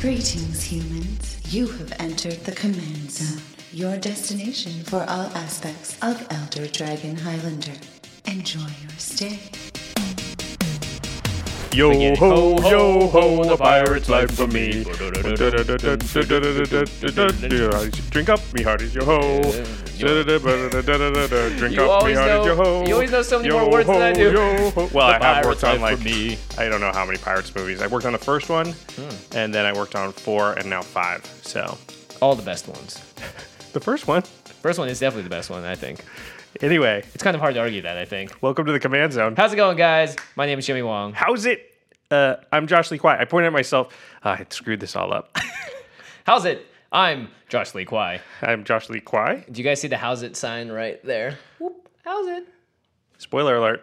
Greetings, humans. You have entered the Command Zone, your destination for all aspects of Elder Dragon Highlander. Enjoy your stay. Yo ho, yo ho, the pirate's life for me. Drink up, me hearties, yo ho. Drink up, me hearties, yo ho. You always know so many more words than I do. Well, I have worked on like, I don't know how many Pirates movies. I worked on the first one, and then I worked on 4 and now 5. So All the best ones. the first one. First one is definitely the best one, I think. Anyway, It's kind of hard to argue that, I think. welcome to the Command Zone. How's it going, guys? My name is Jimmy Wong. How's it? I'm Josh Lee Kwai. I pointed at myself. I screwed this all up. How's it? I'm Josh Lee Kwai. I'm Josh Lee Kwai. Do you guys see the how's it sign right there? Whoop, how's it? Spoiler alert.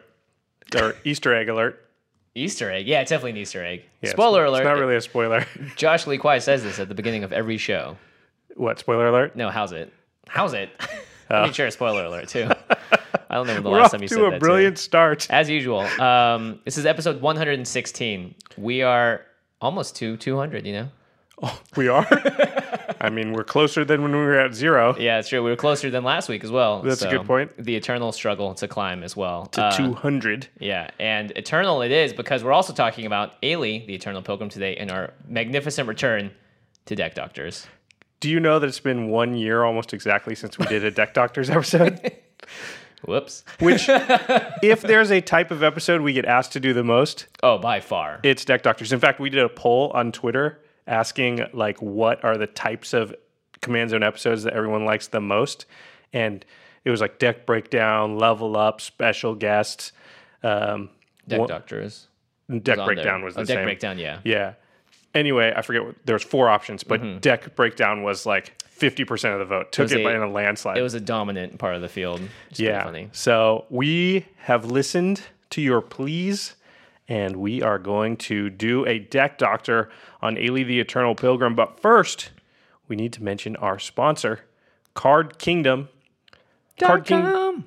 Or Easter egg alert. Easter egg. Yeah, it's definitely an Easter egg. Yeah, Spoiler alert. It's not really a spoiler. Josh Lee Kwai says this at the beginning of every show. What, spoiler alert? No, how's it? How's it? Let me share a spoiler alert, too. I don't know when the We're last off time you said to that. a brilliant start. As usual. This is episode 116. We are almost to 200, you know? We are? I mean, we're closer than when we were at 0. Yeah, it's true. We were closer than last week as well. That's a good point. The eternal struggle to climb as well. To 200. Yeah, and eternal it is because we're also talking about Ailey, the Eternal Pilgrim, today in our magnificent return to Deck Doctors. Do you know that it's been 1 year almost exactly since we did a Deck Doctors episode? Whoops. Which, if there's a type of episode we get asked to do the most, Oh, by far. it's Deck Doctors. In fact, we did a poll on Twitter asking, like, what are the types of Command Zone episodes that everyone likes the most? And it was like deck breakdown, level up, special guests. Deck Doctors. Deck on breakdown there. was the Deck same. Breakdown, yeah. Yeah. Anyway, I forget. There was 4 options, but deck breakdown was like 50% of the vote. Took it in a landslide. It was a dominant part of the field. It's pretty funny. So we have listened to your pleas, and we are going to do a Deck Doctor on Ailey the Eternal Pilgrim. But first, we need to mention our sponsor, Card Kingdom. .com.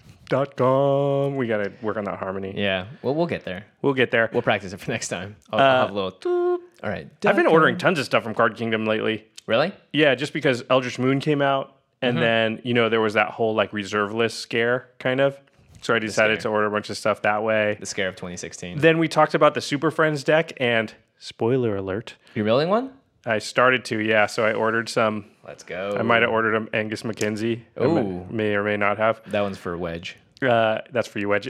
We got to work on that harmony. Yeah, well, we'll get there. We'll get there. We'll practice it for next time. I'll have a little... Toop. All right. I've been ordering tons of stuff from Card Kingdom lately. Really? Yeah, just because Eldritch Moon came out, and then, there was that whole, like, reserve list scare, kind of. So I decided to order a bunch of stuff that way. The scare of 2016. Then we talked about the Super Friends deck, and spoiler alert, You rolling one? I started to, yeah. So I ordered some. Let's go. I might have ordered them Angus McKenzie. I Ooh. may or may not have. That one's for Wedge. That's for you, Wedge.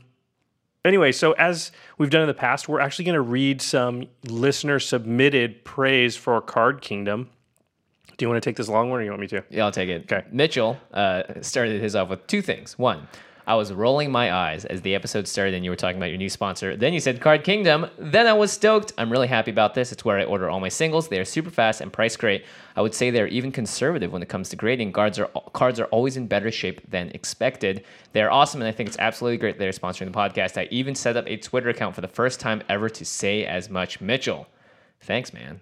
Anyway, so as we've done in the past, we're actually going to read some listener-submitted praise for Card Kingdom. Do you want to take this long one, or you want me to? Yeah, I'll take it. Okay. Mitchell started his off with 2 things. 1, I was rolling my eyes as the episode started and you were talking about your new sponsor. Then you said Card Kingdom. Then I was stoked. I'm really happy about this. It's where I order all my singles. They are super fast and priced great. I would say they're even conservative when it comes to grading. Cards are always in better shape than expected. They're awesome, and I think it's absolutely great they're sponsoring the podcast. I even set up a Twitter account for the first time ever to say as much. Mitchell, thanks, man.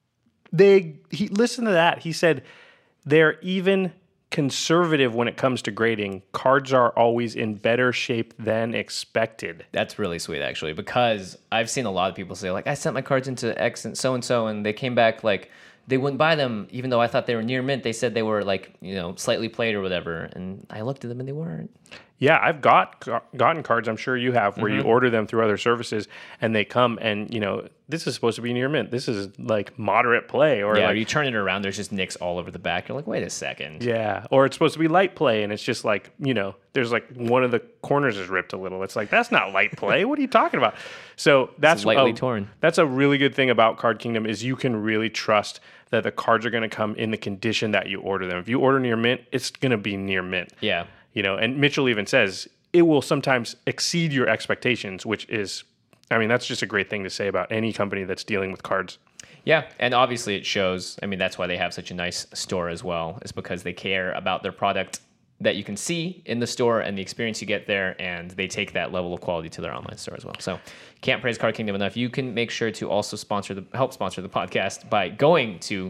Listen to that. He said they're even conservative when it comes to grading. Cards are always in better shape than expected. That's really sweet, actually, because I've seen a lot of people say, like, I sent my cards into X and so, and they came back, like, they wouldn't buy them, even though I thought they were near mint. They said they were, like, slightly played or whatever, and I looked at them and they weren't. Yeah, I've gotten cards, I'm sure you have, where you order them through other services, and they come, and, this is supposed to be near mint. This is, like, moderate play. Or Yeah, like, you turn it around, there's just nicks all over the back. You're like, wait a second. yeah, or it's supposed to be light play, and it's just like, there's like one of the corners is ripped a little. It's like, that's not light play. What are you talking about? So that's lightly torn. That's a really good thing about Card Kingdom is you can really trust that the cards are going to come in the condition that you order them. If you order near mint, it's going to be near mint. Yeah. And Mitchell even says it will sometimes exceed your expectations, which is, that's just a great thing to say about any company that's dealing with cards. Yeah, and obviously it shows. That's why they have such a nice store as well, is because they care about their product that you can see in the store and the experience you get there, and they take that level of quality to their online store as well. So can't praise Card Kingdom enough. You can make sure to also help sponsor the podcast by going to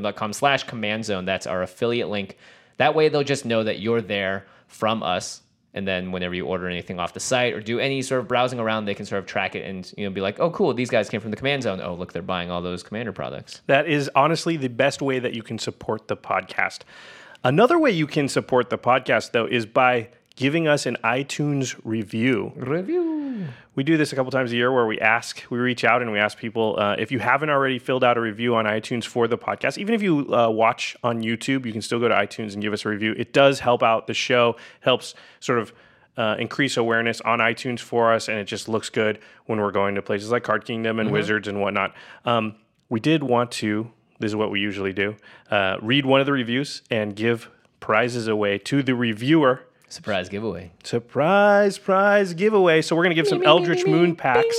cardkingdom.com/command zone. That's our affiliate link. That way they'll just know that you're there from us, And then whenever you order anything off the site or do any sort of browsing around, they can sort of track it and be like, oh, cool, these guys came from the Command Zone. Oh, look, they're buying all those Commander products. That is honestly the best way that you can support the podcast. Another way you can support the podcast, though, is by giving us an iTunes review. We do this a couple times a year where we reach out and we ask people, if you haven't already filled out a review on iTunes for the podcast, even if you watch on YouTube, you can still go to iTunes and give us a review. It does help out the show, helps sort of increase awareness on iTunes for us, and it just looks good when we're going to places like Card Kingdom and Wizards and whatnot. We did want to, this is what we usually do, read one of the reviews and give prizes away to the reviewer. Surprise giveaway. Surprise prize giveaway. So we're going to give some Eldritch Moon packs.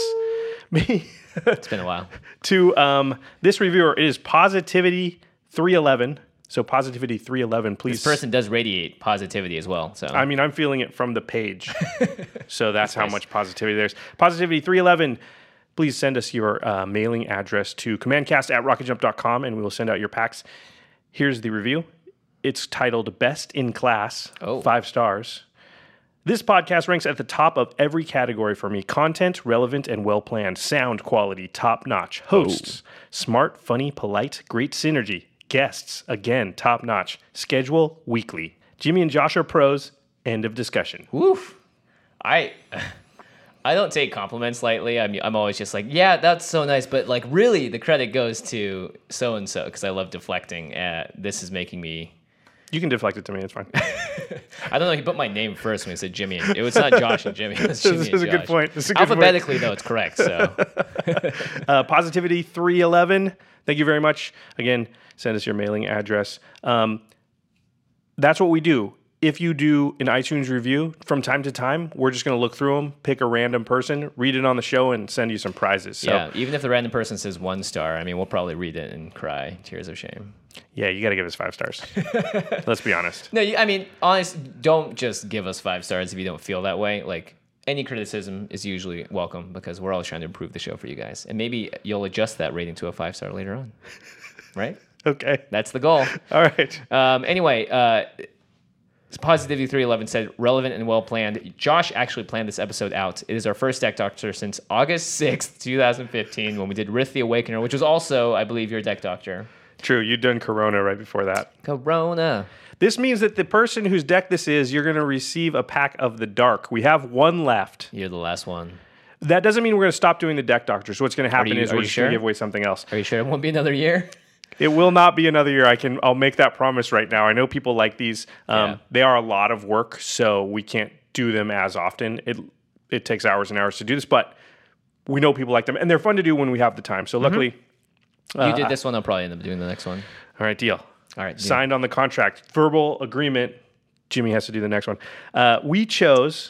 It's been a while. To this reviewer. It is Positivity 311. So Positivity 311, please. This person does radiate positivity as well. So I mean, I'm feeling it from the page. So that's how much positivity there's. Positivity 311, please send us your mailing address to commandcast@rocketjump.com and we will send out your packs. Here's the review. It's titled Best in Class, 5 stars. This podcast ranks at the top of every category for me. Content, relevant, and well-planned. Sound quality, top-notch. Hosts, smart, funny, polite, great synergy. Guests, again, top-notch. Schedule, weekly. Jimmy and Josh are pros. End of discussion. Woof. I don't take compliments lightly. I'm always just like, yeah, that's so nice. But like, really, the credit goes to so-and-so because I love deflecting. This is making me... You can deflect it to me. It's fine. I don't know. He put my name first when he said Jimmy. It was not Josh and Jimmy. It was Jimmy This is a good point. Alphabetically, though, it's correct. So, Positivity 311. Thank you very much. Again, send us your mailing address. That's what we do. If you do an iTunes review from time to time, we're just going to look through them, pick a random person, read it on the show, and send you some prizes. So, yeah, even if the random person says 1 star, I mean, we'll probably read it and cry tears of shame. Yeah, you got to give us 5 stars. Let's be honest. No, I mean, honest, don't just give us 5 stars if you don't feel that way. Like, any criticism is usually welcome because we're always trying to improve the show for you guys. And maybe you'll adjust that rating to a 5-star later on. Right? Okay. That's the goal. All right. Anyway, Positivity 311 said, relevant and well-planned. Josh actually planned this episode out. It is our first Deck Doctor since August 6th, 2015, when we did Rith the Awakener, which was also, I believe, your Deck Doctor. True. You'd done Corona right before that. Corona. This means that the person whose deck this is, you're going to receive a pack of the Dark. We have one left. You're the last one. That doesn't mean we're going to stop doing the Deck Doctors. What's going to happen is we're just going to give away something else. Are you sure it won't be another year? It will not be another year. I'll make that promise right now. I know people like these. They are a lot of work, so we can't do them as often. It takes hours and hours to do this, but we know people like them, and they're fun to do when we have the time. So luckily... You did this one, I'll probably end up doing the next one. All right, deal. All right. Deal. Signed on the contract. Verbal agreement. Jimmy has to do the next one. We chose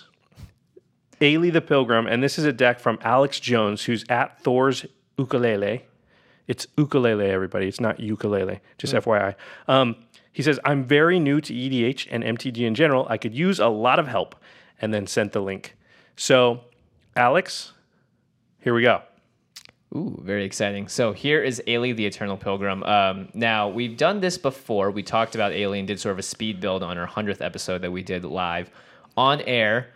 Ailey the Pilgrim, and this is a deck from Alex Jones, who's at Thor's Ukulele. It's ukulele, everybody. It's not ukulele, just FYI. He says, I'm very new to EDH and MTG in general. I could use a lot of help, and then sent the link. So, Alex, here we go. Ooh, very exciting. So here is Ailey the Eternal Pilgrim. Now, we've done this before. We talked about Ailey and did sort of a speed build on our 100th episode that we did live on air.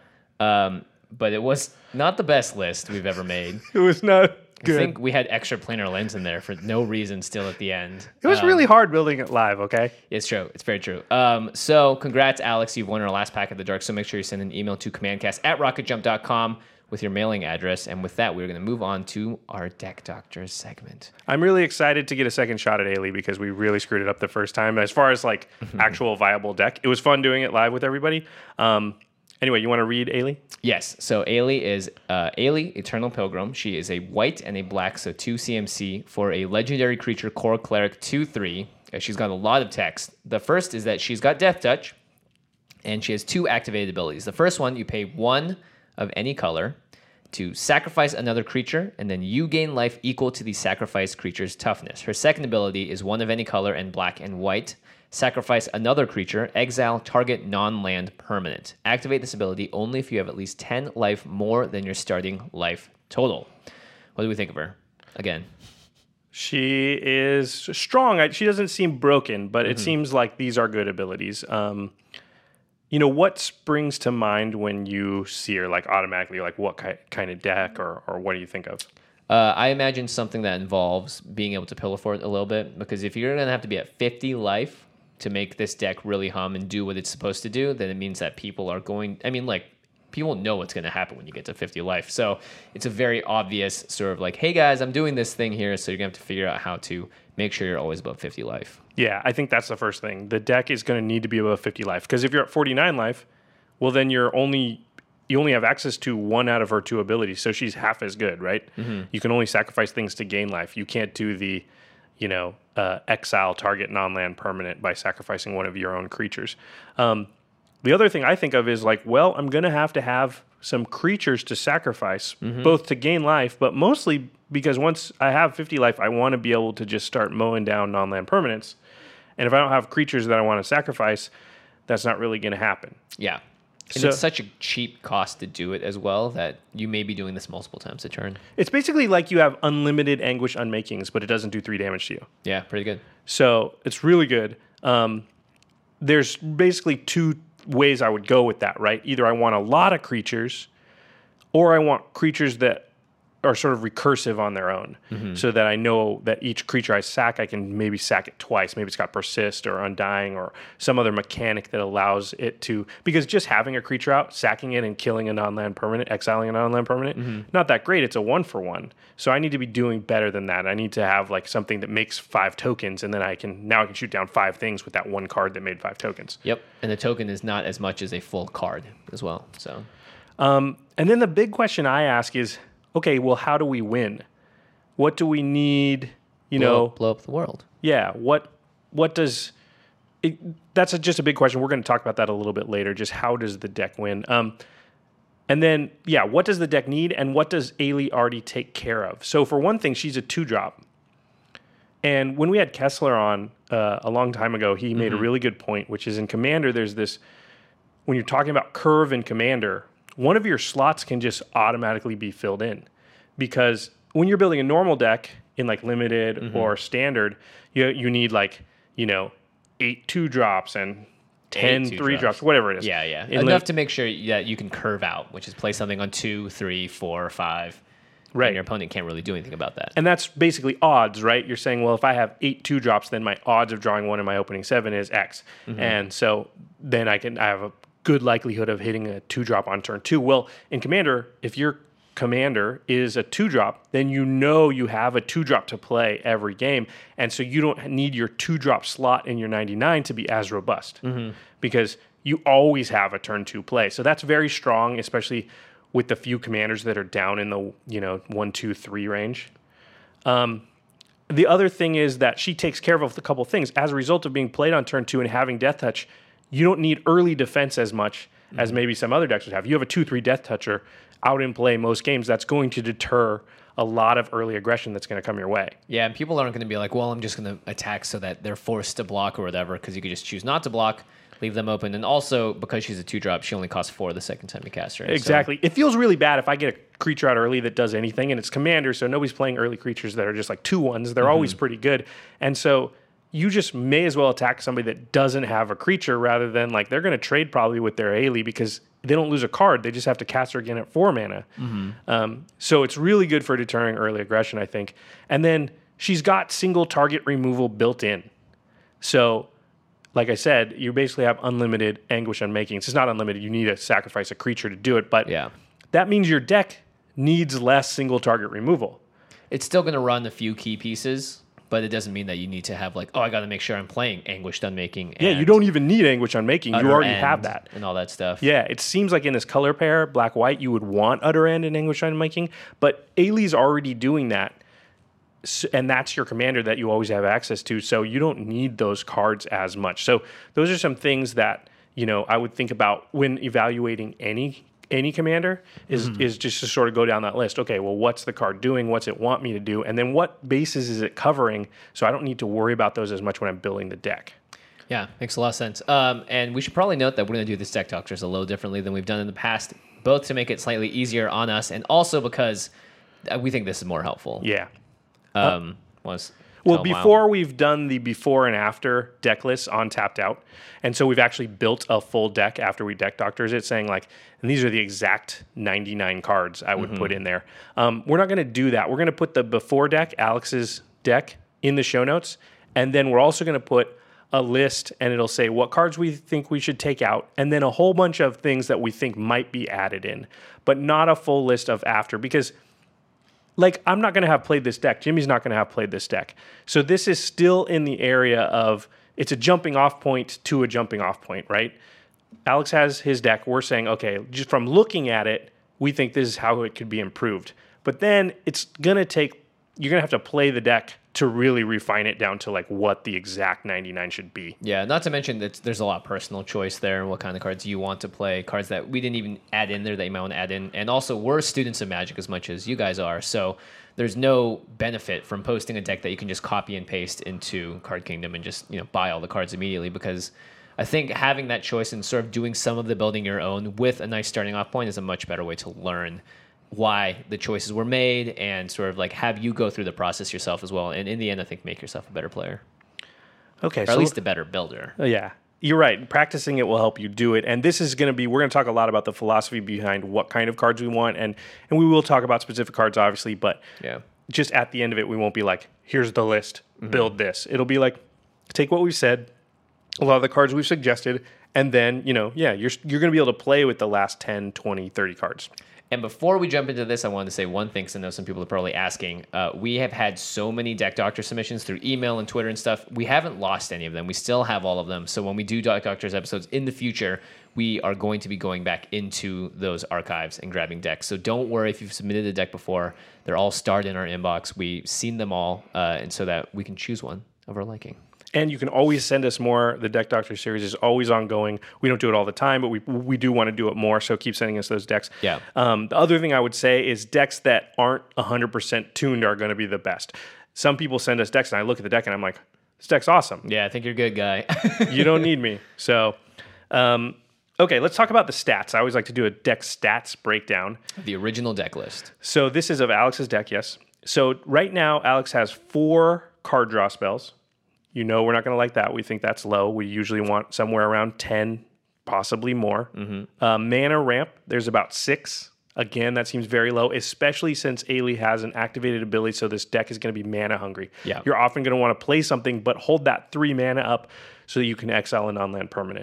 But it was not the best list we've ever made. It was not good. I think we had extra planar lens in there for no reason still at the end. It was really hard building it live, okay? It's true. It's very true. So congrats, Alex. You've won our last pack of the Dark. So make sure you send an email to commandcast@rocketjump.com with your mailing address. And with that, we're going to move on to our Deck Doctors segment. I'm really excited to get a second shot at Ailey because we really screwed it up the first time. As far as like actual viable deck, it was fun doing it live with everybody. Anyway, you want to read Ailey? Yes. So Ailey is Ailey Eternal Pilgrim. She is a white and a black, so 2 CMC for a legendary creature, Core Cleric 2/3. She's got a lot of text. The first is that she's got Death Touch, and she has 2 activated abilities. The first one, you pay 1 of any color to sacrifice another creature, and then you gain life equal to the sacrificed creature's toughness. Her second ability is 1 of any color and black and white. Sacrifice another creature, exile target non-land permanent. Activate this ability only if you have at least 10 life more than your starting life total. What do we think of her? Again. She is strong. She doesn't seem broken, but it seems like these are good abilities. what springs to mind when you see her, like automatically, like what kind of deck or what do you think of? I imagine something that involves being able to pillar fort a little bit, because if you're going to have to be at 50 life to make this deck really hum and do what it's supposed to do, then it means that people are going, people know what's going to happen when you get to 50 life. So it's a very obvious sort of like, hey guys, I'm doing this thing here. So you're going to have to figure out how to make sure you're always above 50 life. Yeah, I think that's the first thing. The deck is going to need to be above 50 life, because if you're at 49 life, well, then you only have access to one out of her 2 abilities. So she's half as good, right? Mm-hmm. You can only sacrifice things to gain life. You can't do the, exile target non-land permanent by sacrificing one of your own creatures. The other thing I think of is like, well, I'm going to have some creatures to sacrifice, both to gain life, but mostly because once I have 50 life, I want to be able to just start mowing down non-land permanents. And if I don't have creatures that I want to sacrifice, that's not really going to happen. Yeah. And it's such a cheap cost to do it as well that you may be doing this multiple times a turn. It's basically like you have unlimited Anguish Unmakings, but it doesn't do 3 damage to you. Yeah, pretty good. So it's really good. There's basically 2 ways I would go with that, right? Either I want a lot of creatures, or I want creatures that are sort of recursive on their own, so that I know that each creature I sack, I can maybe sack it twice. Maybe it's got Persist or Undying or some other mechanic that allows it to, because just having a creature out, sacking it and killing a non-land permanent, exiling a non-land permanent, not that great. It's a 1-for-1. So I need to be doing better than that. I need to have like something that makes 5 tokens, and then I can shoot down 5 things with that one card that made 5 tokens. Yep. And the token is not as much as a full card as well. So, and then the big question I ask is, okay, well, how do we win? What do we need? Blow up the world. Yeah. What does it? That's just a big question. We're going to talk about that a little bit later. Just how does the deck win? And then, what does the deck need, and what does Ailey already take care of? So for one thing, she's a 2-drop. And when we had Kessler on a long time ago, he made a really good point, which is in Commander, there's this, when you're talking about curve in Commander, one of your slots can just automatically be filled in, because when you're building a normal deck in like limited or standard, you need 8 2-drops and 10 3-drops, whatever it is. Yeah. Enough to make sure that you can curve out, which is play something on 2, 3, 4, 5. Right. And your opponent can't really do anything about that. And that's basically odds, right? You're saying, well, if I have 8 2-drops, then my odds of drawing one in my opening 7 is X. And so then I have a good likelihood of hitting a 2-drop on turn 2. Well, in Commander, if your commander is a 2-drop, then you have a 2-drop to play every game. And so you don't need your 2-drop slot in your 99 to be as robust, because you always have a turn 2 play. So that's very strong, especially with the few commanders that are down in the 1, 2, 3 range. The other thing is that she takes care of a couple things. As a result of being played on turn 2 and having Death Touch, you don't need early defense as much as maybe some other decks would have. You have a 2/3 Death Toucher out in play most games. That's going to deter a lot of early aggression that's going to come your way. Yeah, and people aren't going to be like, well, I'm just going to attack so that they're forced to block or whatever, because you could just choose not to block, leave them open. And also, because she's a 2-drop, she only costs 4 the second time you cast her. Exactly. So it feels really bad if I get a creature out early that does anything, and it's Commander, so nobody's playing early creatures that are just like 2/1s. They're always pretty good. And so you just may as well attack somebody that doesn't have a creature, rather than like they're going to trade probably with their Ailey, because they don't lose a card. They just have to cast her again at 4 mana. So it's really good for deterring early aggression, I think. And then she's got single target removal built in. So like I said, you basically have unlimited Anguish Unmakings. It's not unlimited. You need to sacrifice a creature to do it. But that means your deck needs less single target removal. It's still going to run a few key pieces, but it doesn't mean that you need to have like, I got to make sure I'm playing Anguished Unmaking. Yeah, you don't even need Anguish Unmaking. You already have that. And all that stuff. Yeah, it seems like in this color pair, black-white, you would want Utter End and Anguished Unmaking, but Ailey's already doing that, and that's your commander that you always have access to, so you don't need those cards as much. So those are some things that I would think about when evaluating any commander is just to sort of go down that list. Okay, well, what's the card doing? What's it want me to do? And then what bases is it covering? So I don't need to worry about those as much when I'm building the deck. Yeah, makes a lot of sense. And we should probably note that we're going to do this deck doctors a little differently than we've done in the past, both to make it slightly easier on us and also because we think this is more helpful. Yeah. Well, Well, before we've done the before and after deck lists on Tapped Out, and so we've actually built a full deck after we deck doctors it, saying like, and these are the exact 99 cards I would put in there. We're not going to do that. We're going to put the before deck, Alex's deck, in the show notes, and then we're also going to put a list, and it'll say what cards we think we should take out, and then a whole bunch of things that we think might be added in, but not a full list of after, because like, I'm not going to have played this deck. Jimmy's not going to have played this deck. So this is still in the area of, it's a jumping off point to a jumping off point, right? Alex has his deck. We're saying, okay, just from looking at it, we think this is how it could be improved. But then it's going to take, you're going to have to play the deck to really refine it down to like what the exact 99 should be. Yeah, not to mention that there's a lot of personal choice there and what kind of cards you want to play, cards that we didn't even add in there that you might want to add in. And also, we're students of Magic as much as you guys are, so there's no benefit from posting a deck that you can just copy and paste into Card Kingdom and just buy all the cards immediately, because I think having that choice and sort of doing some of the building your own with a nice starting off point is a much better way to learn why the choices were made and sort of like have you go through the process yourself as well. And in the end, I think make yourself a better player. Okay. Or at least a better builder. Yeah. You're right. Practicing it will help you do it. And this is going to be, we're going to talk a lot about the philosophy behind what kind of cards we want. And we will talk about specific cards, obviously, but just at the end of it, we won't be like, here's the list, build this. It'll be like, take what we've said, a lot of the cards we've suggested, and then, you're going to be able to play with the last 10, 20, 30 cards. And before we jump into this, I wanted to say one thing, because I know some people are probably asking. We have had so many Deck Doctor submissions through email and Twitter and stuff. We haven't lost any of them. We still have all of them. So when we do Deck Doctors episodes in the future, we are going to be going back into those archives and grabbing decks. So don't worry if you've submitted a deck before. They're all starred in our inbox. We've seen them all, and so that we can choose one of our liking. And you can always send us more. The Deck Doctor series is always ongoing. We don't do it all the time, but we do want to do it more, so keep sending us those decks. Yeah. The other thing I would say is decks that aren't 100% tuned are going to be the best. Some people send us decks, and I look at the deck, and I'm like, this deck's awesome. Yeah, I think you're good, guy. You don't need me. So, okay, let's talk about the stats. I always like to do a deck stats breakdown. The original deck list. So this is of Alex's deck, yes. So right now, Alex has 4 card draw spells. We're not going to like that. We think that's low. We usually want somewhere around 10, possibly more. Mana ramp, there's about 6. Again, that seems very low, especially since Ailey has an activated ability, so this deck is going to be mana hungry. Yeah. You're often going to want to play something, but hold that 3 mana up so that you can exile a non-land permanent.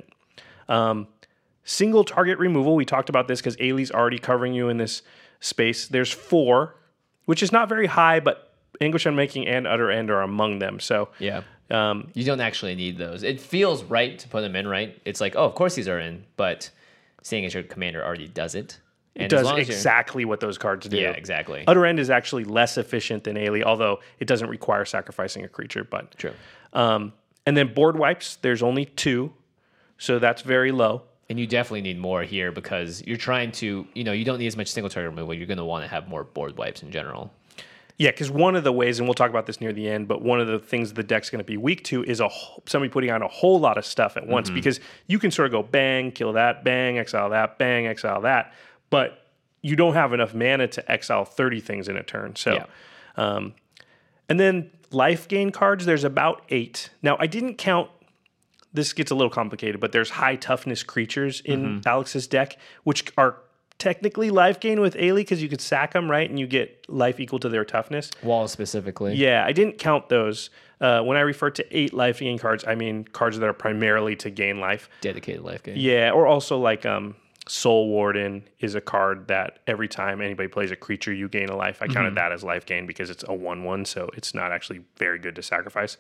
Single target removal, we talked about this because Ailey's already covering you in this space. There's 4, which is not very high, but Anguish Unmaking and Utter End are among them. So yeah. You don't actually need those. It feels right to put them in, right? It's like, oh, of course these are in, but seeing as your commander already does it. And it does exactly what those cards do. Yeah, exactly. Utter End is actually less efficient than Ailey, although it doesn't require sacrificing a creature. But true. And then board wipes, there's only 2, so that's very low. And you definitely need more here because you're trying to, you don't need as much single target removal. You're going to want to have more board wipes in general. Yeah, because one of the ways, and we'll talk about this near the end, but one of the things the deck's going to be weak to is somebody putting on a whole lot of stuff at once, because you can sort of go bang, kill that, bang, exile that, bang, exile that, but you don't have enough mana to exile 30 things in a turn. So, and then life gain cards, there's about 8. Now, I didn't count, this gets a little complicated, but there's high toughness creatures in Alex's deck, which are technically life gain with Ailey because you could sack them, right? And you get life equal to their toughness. Walls specifically. Yeah, I didn't count those. When I refer to 8 life gain cards, I mean cards that are primarily to gain life. Dedicated life gain. Yeah, or also like Soul Warden is a card that every time anybody plays a creature, you gain a life. I counted that as life gain because it's a 1/1, so it's not actually very good to sacrifice.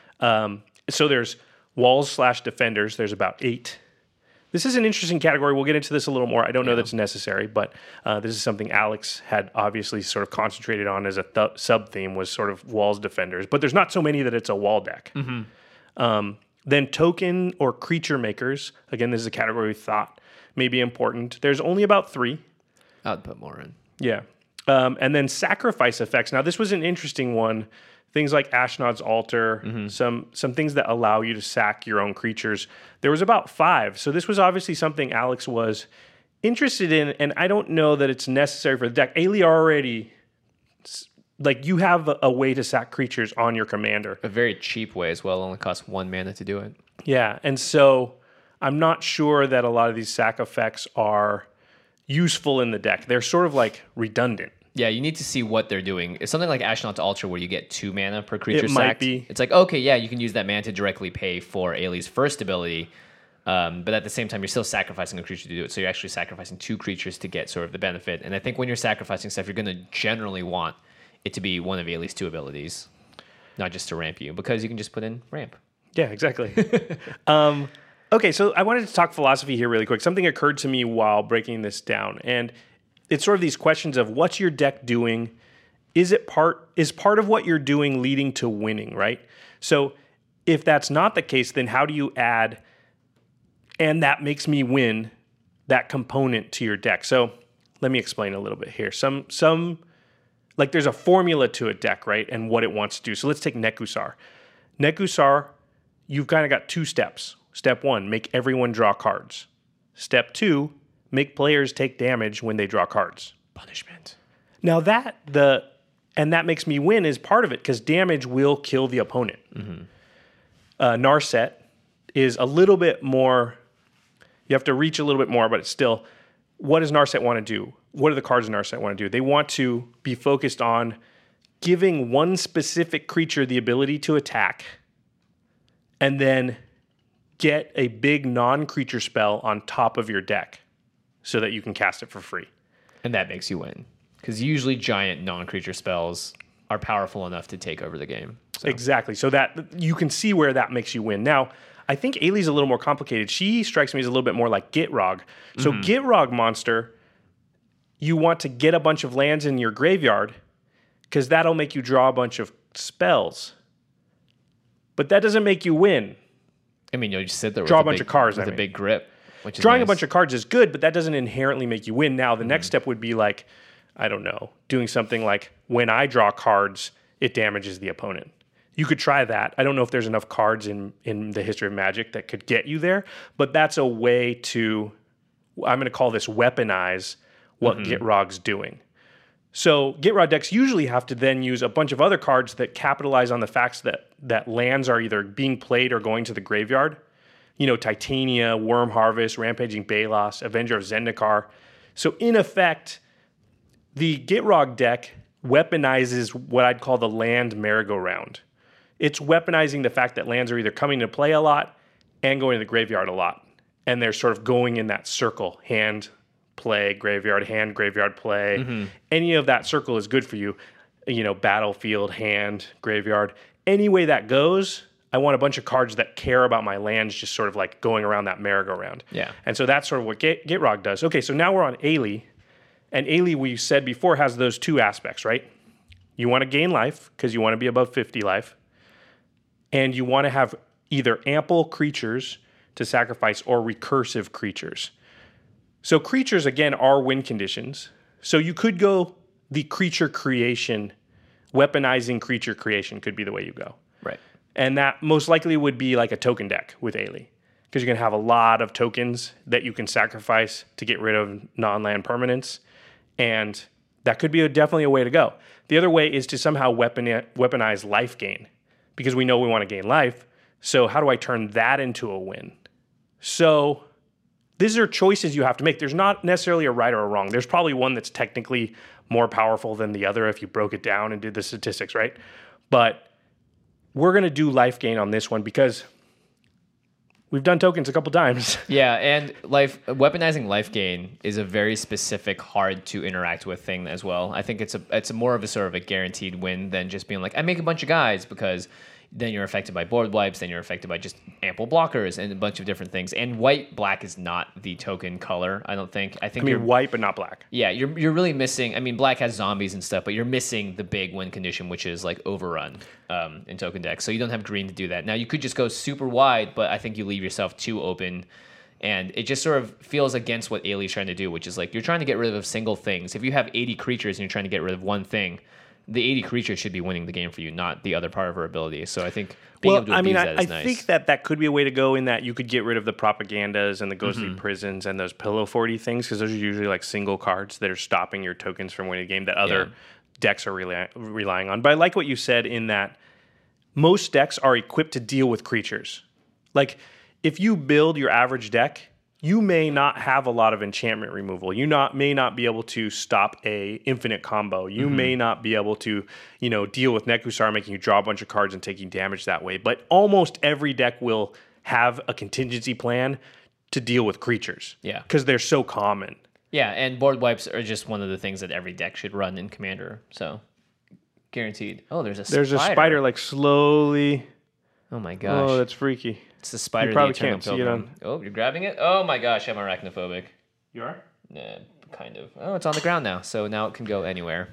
So there's walls/defenders. There's about 8. This is an interesting category. We'll get into this a little more. I don't know that's necessary, but this is something Alex had obviously sort of concentrated on as a sub-theme was sort of walls defenders. But there's not so many that it's a wall deck. Then token or creature makers. Again, this is a category we thought may be important. There's only about 3. I'd put more in. Yeah. And then sacrifice effects. Now, this was an interesting one. Things like Ashnod's Altar, some things that allow you to sack your own creatures. There was about 5. So this was obviously something Alex was interested in, and I don't know that it's necessary for the deck. Ailey already like you have a way to sack creatures on your commander. A very cheap way as well. It only costs 1 mana to do it. Yeah, and so I'm not sure that a lot of these sack effects are useful in the deck. They're sort of like redundant. Yeah, you need to see what they're doing. It's something like Ashnod's Ultra where you get 2 mana per creature It sacked. might be. It's like, okay, yeah, you can use that mana to directly pay for Ailey's first ability, but at the same time, you're still sacrificing a creature to do it. So you're actually sacrificing 2 creatures to get sort of the benefit. And I think when you're sacrificing stuff, you're going to generally want it to be one of Ailey's 2 abilities, not just to ramp you, because you can just put in ramp. Yeah, exactly. Okay, so I wanted to talk philosophy here really quick. Something occurred to me while breaking this down, and it's sort of these questions of what's your deck doing? Is part of what you're doing leading to winning, right? So if that's not the case, then how do you add and that makes me win that component to your deck? So let me explain a little bit here. Some like there's a formula to a deck, right? And what it wants to do. So let's take Nekusar. Nekusar, you've kind of got 2 steps. Step 1, make everyone draw cards. Step 2, make players take damage when they draw cards. Punishment. Now that makes me win is part of it because damage will kill the opponent. Narset is a little bit more, you have to reach a little bit more, but it's still, what does Narset want to do? What do the cards in Narset want to do? They want to be focused on giving one specific creature the ability to attack and then get a big non-creature spell on top of your deck so that you can cast it for free. And that makes you win. Because usually giant non-creature spells are powerful enough to take over the game. So. Exactly. So that you can see where that makes you win. Now, I think Ailey's a little more complicated. She strikes me as a little bit more like Gitrog. So Gitrog monster, you want to get a bunch of lands in your graveyard because that'll make you draw a bunch of spells. But that doesn't make you win. I mean, you'll just sit there draw with a bunch of cards with a big grip. Which is drawing nice. a bunch of cards is good, but that doesn't inherently make you win. Now, the next step would be like, I don't know, doing something like when I draw cards, it damages the opponent. You could try that. I don't know if there's enough cards in the history of Magic that could get you there, but that's a way to, I'm going to call this weaponize what Gitrog's doing. So Gitrog decks usually have to then use a bunch of other cards that capitalize on the facts that lands are either being played or going to the graveyard. You know, Titania, Worm Harvest, Rampaging Balos, Avenger of Zendikar. So in effect, the Gitrog deck weaponizes what I'd call the land merry-go-round. It's weaponizing the fact that lands are either coming to play a lot and going to the graveyard a lot. And they're sort of going in that circle, hand, play, graveyard, hand, graveyard, play. Any of that circle is good for you. You know, battlefield, hand, graveyard. Any way that goes, I want a bunch of cards that care about my lands just sort of like going around that merry-go-round. Yeah. And so that's sort of what Gitrog does. Okay, so now we're on Ailey. And Ailey, we said before, has those 2 aspects, right? You want to gain life because you want to be above 50 life. And you want to have either ample creatures to sacrifice or recursive creatures. So creatures, again, are win conditions. So you could go the creature creation, weaponizing creature creation could be the way you go. Right. And that most likely would be like a token deck with Ailey. Because you're going to have a lot of tokens that you can sacrifice to get rid of non-land permanents. And that could be definitely a way to go. The other way is to somehow weaponize life gain. Because we know we want to gain life. So how do I turn that into a win? So these are choices you have to make. There's not necessarily a right or a wrong. There's probably one that's technically more powerful than the other if you broke it down and did the statistics, right? But we're going to do life gain on this one because we've done tokens a couple times. Yeah, and weaponizing life gain is a very specific, hard to interact with thing as well. I think it's more of a sort of a guaranteed win than just being like, I make a bunch of guys, because then you're affected by board wipes, then you're affected by just ample blockers and a bunch of different things. And white-black is not the token color, I don't think. I mean, white, but not black. Yeah, you're really missing. I mean, black has zombies and stuff, but you're missing the big win condition, which is like overrun in token decks. So you don't have green to do that. Now, you could just go super wide, but I think you leave yourself too open. And it just sort of feels against what Ailey's trying to do, which is like you're trying to get rid of single things. If you have 80 creatures and you're trying to get rid of one thing, the 80 creatures should be winning the game for you, not the other part of her ability. So I think being able to abuse that is nice. I think that could be a way to go in that you could get rid of the propagandas and the ghostly prisons and those pillow 40 things, because those are usually like single cards that are stopping your tokens from winning the game that other decks are relying on. But I like what you said in that most decks are equipped to deal with creatures. Like, if you build your average deck, you may not have a lot of enchantment removal. You may not be able to stop a infinite combo. You may not be able to, deal with Nekusar, making you draw a bunch of cards and taking damage that way. But almost every deck will have a contingency plan to deal with creatures. Yeah. Because they're so common. Yeah, and board wipes are just one of the things that every deck should run in Commander. So, guaranteed. Oh, there's a spider like slowly. Oh my gosh. Oh, that's freaky. It's the spider. You probably the Eternal can't see it Pilgrim. Oh, you're grabbing it? Oh my gosh, I'm arachnophobic. You are? Nah, kind of. Oh, it's on the ground now, so now it can go anywhere.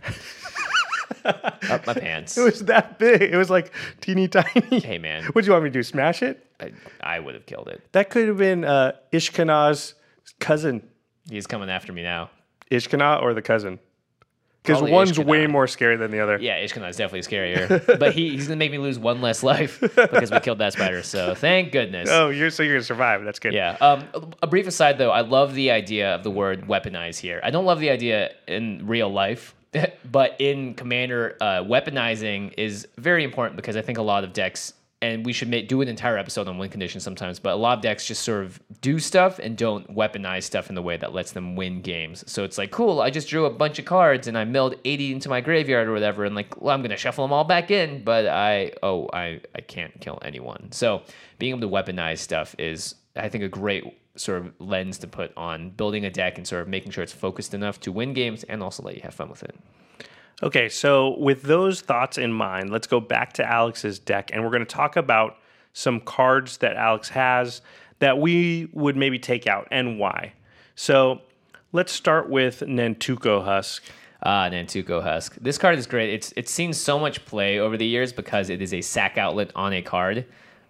Up my pants. It was that big. It was like teeny tiny. Hey, man. What do you want me to do? Smash it? I would have killed it. That could have been Ishkanah's cousin. He's coming after me now. Ishkanah or the cousin? Because Probably one's Ishkanah. way more scary than the other. Yeah, Ishkanah is definitely scarier. But he's going to make me lose one less life because we killed that spider. So thank goodness. Oh, you're going to survive. That's good. Yeah. A brief aside, though, I love the idea of the word weaponize here. I don't love the idea in real life, but in Commander, weaponizing is very important because I think a lot of decks, and we should do an entire episode on win conditions sometimes, but a lot of decks just sort of do stuff and don't weaponize stuff in the way that lets them win games. So it's like, cool, I just drew a bunch of cards and I milled 80 into my graveyard or whatever, and like, well, I'm going to shuffle them all back in, but I can't kill anyone. So being able to weaponize stuff is, I think, a great sort of lens to put on building a deck and sort of making sure it's focused enough to win games and also let you have fun with it. Okay, so with those thoughts in mind, let's go back to Alex's deck, and we're going to talk about some cards that Alex has that we would maybe take out and why. So let's start with Nantuko Husk. Nantuko Husk. This card is great. It's seen so much play over the years because it is a sack outlet on a card.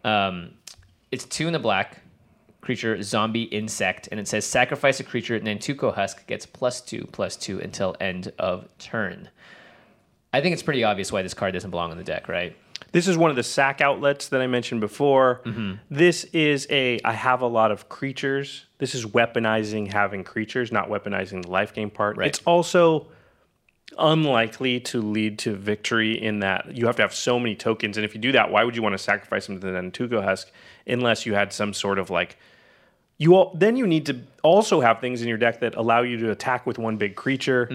It's 2 and a black. Creature, zombie, insect, and it says sacrifice a creature. Nantuko Husk gets +2/+2 until end of turn. I think it's pretty obvious why this card doesn't belong on the deck, right? This is one of the sack outlets that I mentioned before. This is I have a lot of creatures. This is weaponizing having creatures, not weaponizing the life game part. Right. It's also unlikely to lead to victory in that you have to have so many tokens. And if you do that, why would you want to sacrifice them to the Nantuko Husk unless you had some sort of like... Then you need to also have things in your deck that allow you to attack with one big creature.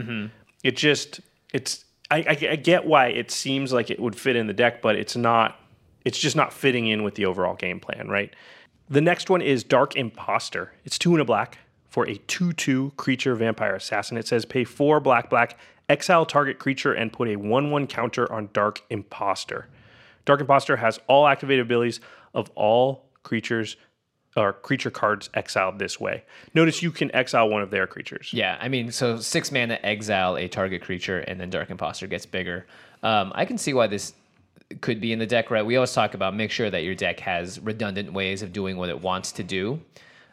I get why it seems like it would fit in the deck, but it's not. It's just not fitting in with the overall game plan, right? The next one is Dark Imposter. It's 2 and a black for a 2/2 creature vampire assassin. It says pay 4 black, exile target creature, and put a 1/1 counter on Dark Imposter. Dark Imposter has all activated abilities of all creatures or creature cards exiled this way. Notice you can exile one of their creatures. Yeah, I mean, so 6 mana, exile a target creature, and then Dark Imposter gets bigger. I can see why this could be in the deck, right? We always talk about make sure that your deck has redundant ways of doing what it wants to do.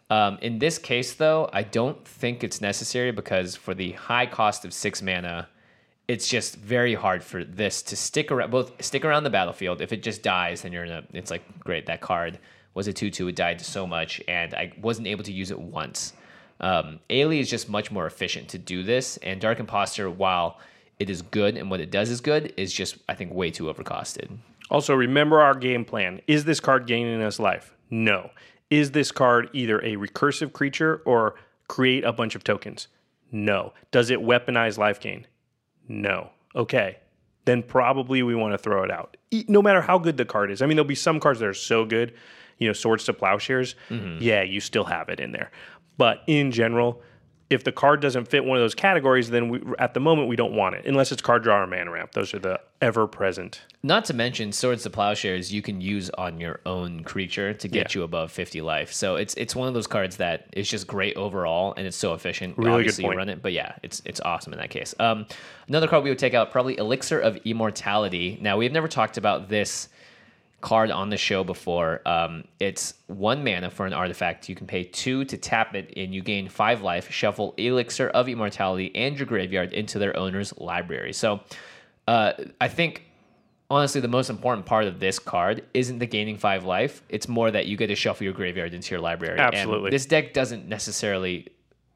In this case, though, I don't think it's necessary because for the high cost of 6 mana, it's just very hard for this to stick around the battlefield. If it just dies, then it's like, great, that card was a 2/2. It died so much, and I wasn't able to use it once. Ailey is just much more efficient to do this, and Dark Imposter, while it is good and what it does is good, is just, I think, way too overcosted. Also, remember our game plan. Is this card gaining us life? No. Is this card either a recursive creature or create a bunch of tokens? No. Does it weaponize life gain? No. Okay. Then probably we want to throw it out. No matter how good the card is. I mean, there'll be some cards that are so good, Swords to Plowshares. Yeah, you still have it in there. But in general, if the card doesn't fit one of those categories, then at the moment we don't want it, unless it's card draw or mana ramp. Those are the ever-present. Not to mention, Swords to Plowshares you can use on your own creature to get you above 50 life. So it's one of those cards that is just great overall, and it's so efficient. Really Obviously, good point. you run it, but yeah, it's awesome in that case. Another card we would take out, probably Elixir of Immortality. Now, we've never talked about this card on the show before. It's 1 mana for an artifact. You can pay 2 to tap it, and you gain 5 life. Shuffle Elixir of Immortality and your graveyard into their owner's library. So I think, honestly, the most important part of this card isn't the gaining 5 life. It's more that you get to shuffle your graveyard into your library. Absolutely. And this deck doesn't necessarily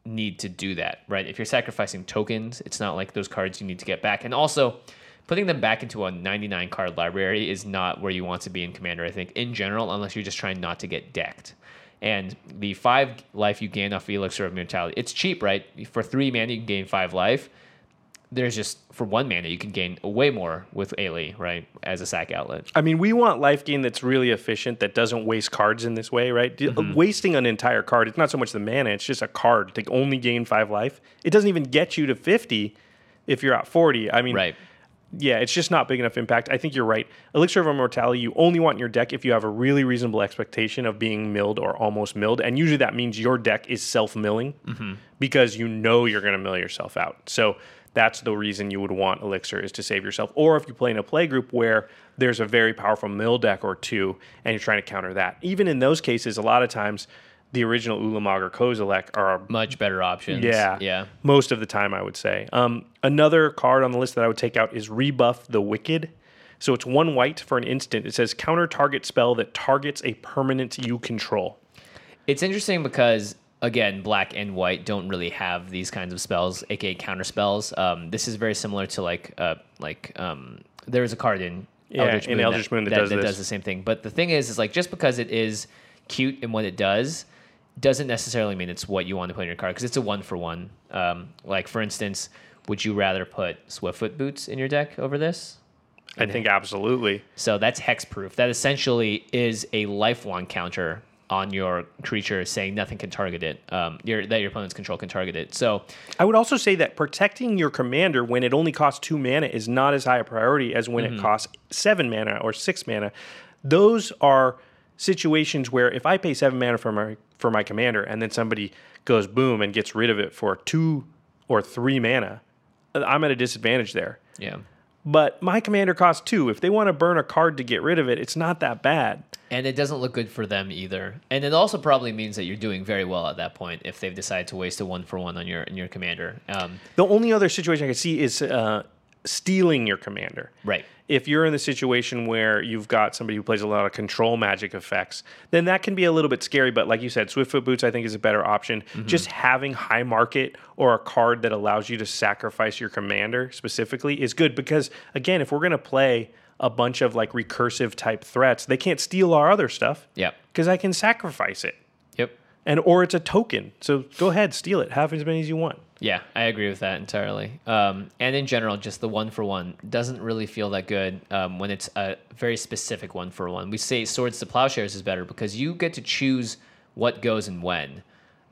need to do that, right? If you're sacrificing tokens, it's not like those cards you need to get back. And also, putting them back into a 99 card library is not where you want to be in Commander, I think, in general, unless you're just trying not to get decked. And the 5 life you gain off Elixir of Immortality, it's cheap, right? For 3 mana, you can gain 5 life. There's just, for 1 mana, you can gain way more with Ailey, right, as a sack outlet. I mean, we want life gain that's really efficient, that doesn't waste cards in this way, right? Wasting an entire card, it's not so much the mana, it's just a card to only gain 5 life. It doesn't even get you to 50 if you're at 40. I mean, Right. Yeah, it's just not big enough impact. I think you're right. Elixir of Immortality, you only want in your deck if you have a really reasonable expectation of being milled or almost milled. And usually that means your deck is self-milling because you know you're going to mill yourself out. So that's the reason you would want Elixir, is to save yourself. Or if you play in a play group where there's a very powerful mill deck or two and you're trying to counter that. Even in those cases, a lot of times the original Ulamog or Kozilek are Much better options. yeah. Most of the time, I would say. Another card on the list that I would take out is Rebuff the Wicked. So it's 1 white for an instant. It says counter target spell that targets a permanent you control. It's interesting because, again, black and white don't really have these kinds of spells, aka counter spells. This is very similar to there's a card in Eldritch Moon that does the same thing. But the thing is like, just because it is cute in what it doesn't necessarily mean it's what you want to put in your card, because it's a 1-for-1. Like, for instance, would you rather put Swiftfoot Boots in your deck over this? I think absolutely. So that's hexproof. That essentially is a lifelong counter on your creature, saying nothing can target it. That your opponent's control can target it. So I would also say that protecting your commander when it only costs 2 mana is not as high a priority as when it costs 7 mana or 6 mana. Those are situations where if I pay 7 mana for my commander and then somebody goes boom and gets rid of it for 2 or 3 mana, I'm at a disadvantage there. yeah. But my commander costs 2. If they want to burn a card to get rid of it, it's not that bad. And it doesn't look good for them either. And it also probably means that you're doing very well at that point if they've decided to waste a 1-for-1 on your commander. The only other situation I can see is stealing your commander. Right. If you're in the situation where you've got somebody who plays a lot of control magic effects, then that can be a little bit scary. But like you said, Swiftfoot Boots, I think, is a better option. Just having high market or a card that allows you to sacrifice your commander specifically is good. Because, again, if we're going to play a bunch of like recursive type threats, they can't steal our other stuff. Yep. Because I can sacrifice it. Yep. Or it's a token. So go ahead, steal it. Have as many as you want. Yeah, I agree with that entirely. And in general, just the 1-for-1 doesn't really feel that good when it's a very specific 1-for-1. We say Swords to Plowshares is better because you get to choose what goes and when.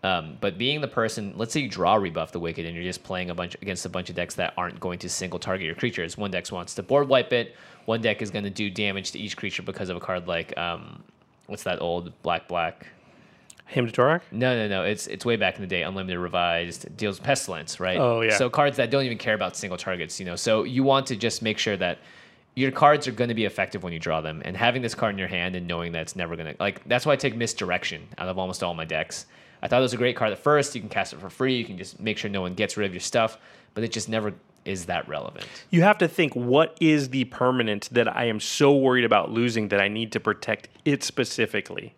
But being the person, let's say you draw Rebuff the Wicked and you're just playing against a bunch of decks that aren't going to single target your creatures. One deck wants to board wipe it. One deck is going to do damage to each creature because of a card like, what's that old black? Hymn to Torak? No. It's way back in the day. Unlimited Revised deals Pestilence, right? Oh, yeah. So cards that don't even care about single targets, So you want to just make sure that your cards are going to be effective when you draw them. And having this card in your hand and knowing that it's never going to... that's why I take Misdirection out of almost all my decks. I thought it was a great card at first. You can cast it for free. You can just make sure no one gets rid of your stuff. But it just never is that relevant. You have to think, what is the permanent that I am so worried about losing that I need to protect it specifically?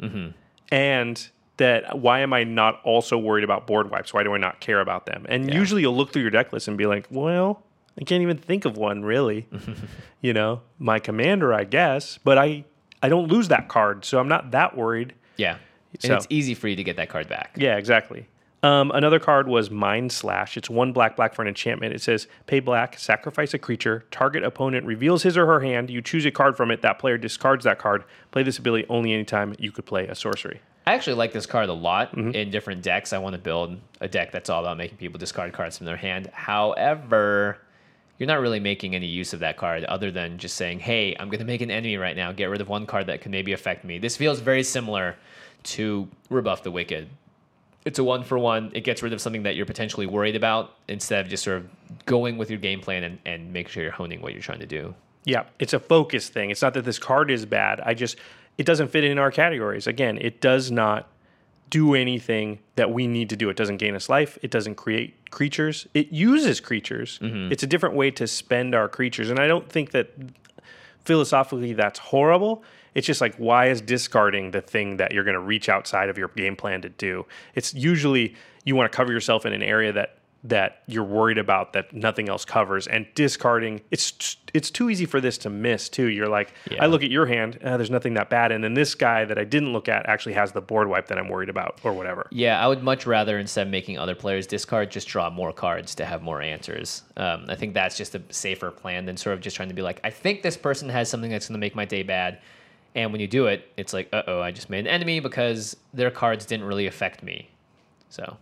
And... that why am I not also worried about board wipes? Why do I not care about them? And usually you'll look through your deck list and be like, well, I can't even think of one really. My commander, I guess, but I don't lose that card, so I'm not that worried. Yeah. And So- it's easy for you to get that card back. Yeah, exactly. Another card was Mind Slash. It's 1 black for an enchantment. It says, pay black, sacrifice a creature, target opponent reveals his or her hand, you choose a card from it, that player discards that card. Play this ability only anytime you could play a sorcery. I actually like this card a lot in different decks. I want to build a deck that's all about making people discard cards from their hand. However, you're not really making any use of that card other than just saying, hey, I'm going to make an enemy right now. Get rid of one card that can maybe affect me. This feels very similar to Rebuff the Wicked. It's a 1-for-1. It gets rid of something that you're potentially worried about instead of just sort of going with your game plan and make sure you're honing what you're trying to do. Yeah, it's a focus thing. It's not that this card is bad. It doesn't fit in our categories. Again, it does not do anything that we need to do. It doesn't gain us life. It doesn't create creatures. It uses creatures. It's a different way to spend our creatures. And I don't think that philosophically that's horrible. It's just like, why is discarding the thing that you're going to reach outside of your game plan to do? It's usually you want to cover yourself in an area that you're worried about that nothing else covers, and discarding, it's too easy for this to miss too. You're like, I look at your hand, there's nothing that bad, and then this guy that I didn't look at actually has the board wipe that I'm worried about or whatever. Yeah, I would much rather, instead of making other players discard, just draw more cards to have more answers. I think that's just a safer plan than sort of just trying to be like, I think this person has something that's going to make my day bad. And when you do it, it's like, uh-oh, I just made an enemy because their cards didn't really affect me. So,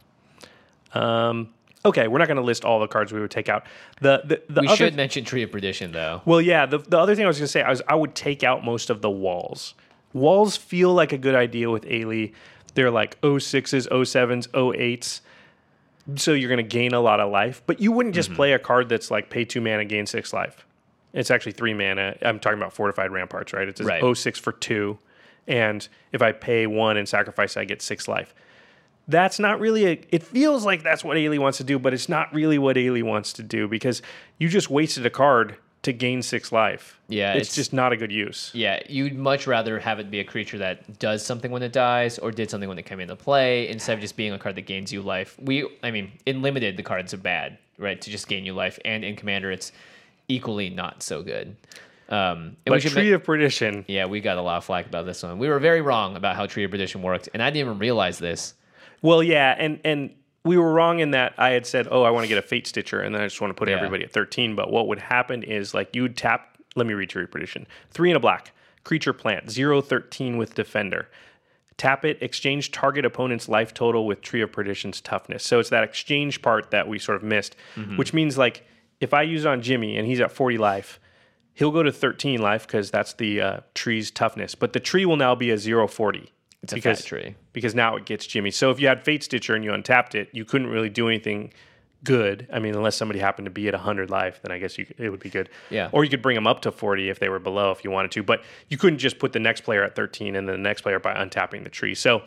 okay, we're not going to list all the cards we would take out. We should mention Tree of Perdition, though. Well, yeah, the other thing I was going to say, I would take out most of the walls. Walls feel like a good idea with Ailey. They're like 06s, 07s, 08s. So you're going to gain a lot of life. But you wouldn't just play a card that's like pay 2 mana, gain 6 life. It's actually 3 mana. I'm talking about Fortified Ramparts, right? It's 06 for 2. And if I pay 1 and sacrifice, I get 6 life. That's not really it feels like that's what Ailey wants to do, but it's not really what Ailey wants to do because you just wasted a card to gain 6 life. Yeah. It's just not a good use. Yeah, you'd much rather have it be a creature that does something when it dies or did something when it came into play instead of just being a card that gains you life. In Limited, the cards are bad, right, to just gain you life, and in Commander, it's equally not so good. But Tree of Perdition. Yeah, we got a lot of flack about this one. We were very wrong about how Tree of Perdition worked, and I didn't even realize this. Well, yeah, and we were wrong in that I had said, I want to get a Fate Stitcher, and then I just want to put everybody at 13. But what would happen is, like, you would tap, let me read Tree of Perdition. 3 and a black, creature plant, 0/13 with Defender. Tap it, exchange target opponent's life total with Tree of Perdition's toughness. So it's that exchange part that we sort of missed, which means, like, if I use it on Jimmy and he's at 40 life, he'll go to 13 life because that's the tree's toughness. But the tree will now be a 0/40. It's a fat tree. Because now it gets Jimmy. So if you had Fate Stitcher and you untapped it, you couldn't really do anything good. I mean, unless somebody happened to be at 100 life, then I guess it would be good. Yeah. Or you could bring them up to 40 if they were below if you wanted to. But you couldn't just put the next player at 13 and then the next player by untapping the tree. So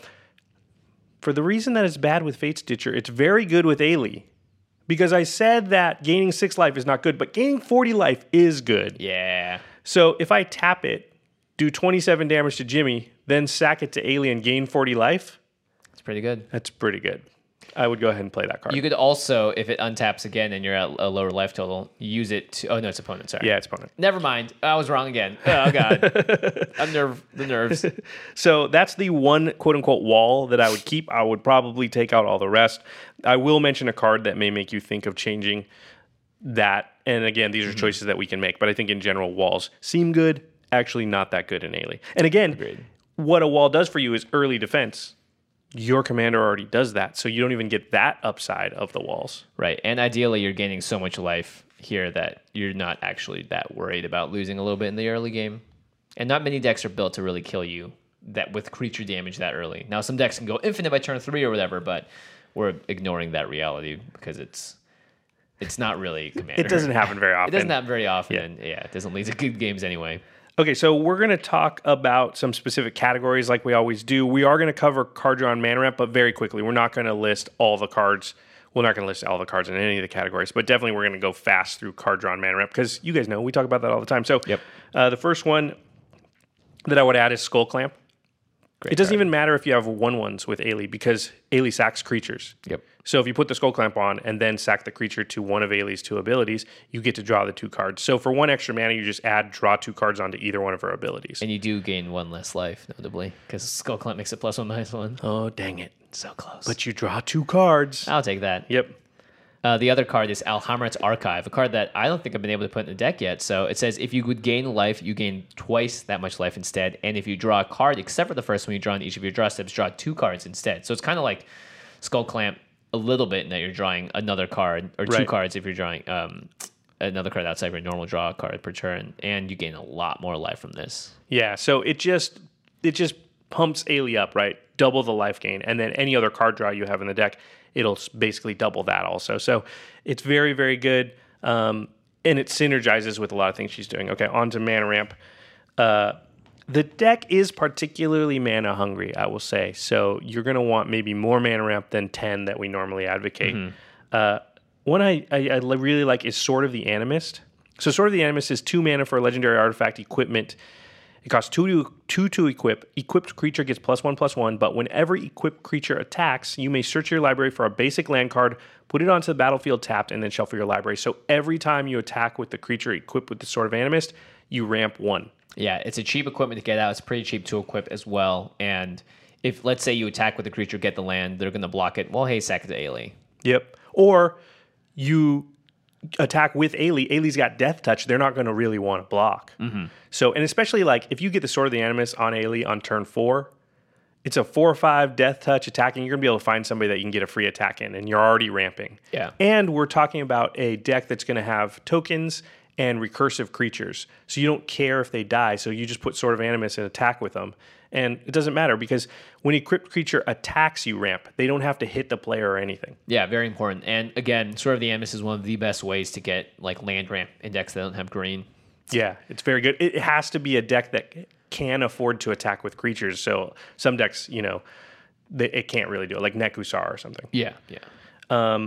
for the reason that it's bad with Fate Stitcher, it's very good with Ailey. Because I said that gaining 6 life is not good, but gaining 40 life is good. Yeah. So if I tap it, do 27 damage to Jimmy, then sack it to Ailey and gain 40 life. It's pretty good. That's pretty good. I would go ahead and play that card. You could also, if it untaps again and you're at a lower life total, use it to... Oh, no, it's opponent. Sorry. Yeah, it's opponent. Never mind. I was wrong again. Oh, God. The nerves. So that's the one quote-unquote wall that I would keep. I would probably take out all the rest. I will mention a card that may make you think of changing that. And again, these are choices that we can make. But I think in general, walls seem good. Actually not that good in Ailey. And again, what a wall does for you is early defense. Your commander already does that, so you don't even get that upside of the walls. Right, and ideally you're gaining so much life here that you're not actually that worried about losing a little bit in the early game. And not many decks are built to really kill you that with creature damage that early. Now some decks can go infinite by turn 3 or whatever, but we're ignoring that reality because it's not really commander. It doesn't happen very often. It doesn't happen very often, and it doesn't lead to good games anyway. Okay, so we're going to talk about some specific categories like we always do. We are going to cover card draw and mana ramp, but very quickly. We're not going to list all the cards. We're not going to list all the cards in any of the categories, but definitely we're going to go fast through card draw and mana ramp because you guys know we talk about that all the time. So the first one that I would add is Skull Clamp. It doesn't even matter if you have 1/1s with Ailey because Ailey sacks creatures. Yep. So if you put the Skull Clamp on and then sack the creature to one of Ailey's 2 abilities, you get to draw the 2 cards. So for 1 extra mana, you just draw 2 cards onto either one of her abilities. And you do gain 1 less life, notably, because Skull Clamp makes it +1/-1. Oh, dang it. So close. But you draw 2 cards. I'll take that. Yep. The other card is Alhamrat's Archive, a card that I don't think I've been able to put in the deck yet. So it says if you would gain life, you gain twice that much life instead. And if you draw a card, except for the first one you draw in each of your draw steps, draw 2 cards instead. So it's kind of like Skull Clamp a little bit in that you're drawing another card, or 2 cards if you're drawing another card outside of your normal draw card per turn. And you gain a lot more life from this. Yeah, so it just pumps Ailey up, right? Double the life gain. And then any other card draw you have in the deck, it'll basically double that also. So it's very, very good. And it synergizes with a lot of things she's doing. Okay, on to mana ramp. The deck is particularly mana hungry, I will say. So you're going to want maybe more mana ramp than 10 that we normally advocate. One I really like is Sword of the Animist. So Sword of the Animus is 2 mana for a legendary artifact equipment. It costs 2 to equip. Equipped creature gets +1/+1, but whenever equipped creature attacks, you may search your library for a basic land card, put it onto the battlefield tapped, and then shuffle your library. So every time you attack with the creature equipped with the Sword of Animus, you ramp 1. Yeah, it's a cheap equipment to get out. It's pretty cheap to equip as well. And if, let's say, you attack with the creature, get the land, they're going to block it. Well, hey, sack it to Ailey. Yep. Or you attack with Ailey. Ailey's got Death Touch. They're not going to really want to block. So, and especially like if you get the Sword of the Animus on Ailey on turn 4, it's a 4/5 Death Touch attacking. You're going to be able to find somebody that you can get a free attack in, and you're already ramping. Yeah. And we're talking about a deck that's going to have tokens and recursive creatures. So you don't care if they die. So you just put Sword of Animus and attack with them. And it doesn't matter because when equipped creature attacks, you ramp. They don't have to hit the player or anything. Yeah, very important. And again, Sword of the Animus is one of the best ways to get like land ramp in decks that don't have green. Yeah, it's very good. It has to be a deck that can afford to attack with creatures. So some decks, it can't really do it, like Nekusar or something. Yeah, yeah.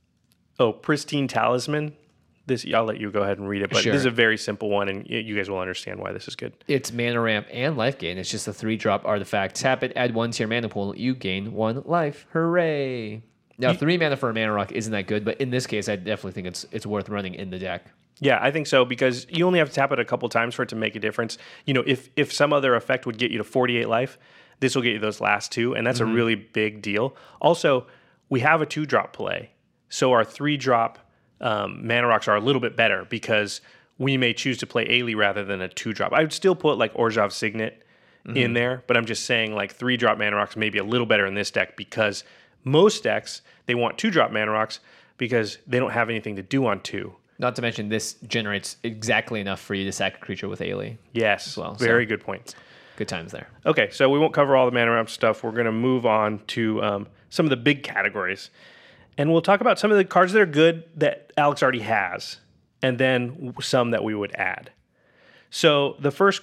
Pristine Talisman. This, I'll let you go ahead and read it, but Sure. This is a very simple one, and you guys will understand why this is good. It's mana ramp and life gain. It's just a 3-drop artifact. Tap it, add 1 to your mana pool. You gain 1 life. Hooray! Now, 3 mana for a mana rock isn't that good, but in this case, I definitely think it's worth running in the deck. Yeah, I think so, because you only have to tap it a couple times for it to make a difference. If some other effect would get you to 48 life, this will get you those last 2, and that's a really big deal. Also, we have a 2-drop play, so our 3-drop mana rocks are a little bit better because we may choose to play Ailey rather than a 2-drop. I would still put like Orzhov Signet in there, but I'm just saying like 3-drop mana rocks may be a little better in this deck because most decks, they want 2-drop mana rocks because they don't have anything to do on 2. Not to mention, this generates exactly enough for you to sack a creature with Ailey. Yes, as well, very good point. Good times there. Okay, so we won't cover all the mana ramp stuff. We're going to move on to some of the big categories. And we'll talk about some of the cards that are good that Alex already has, and then some that we would add. So the first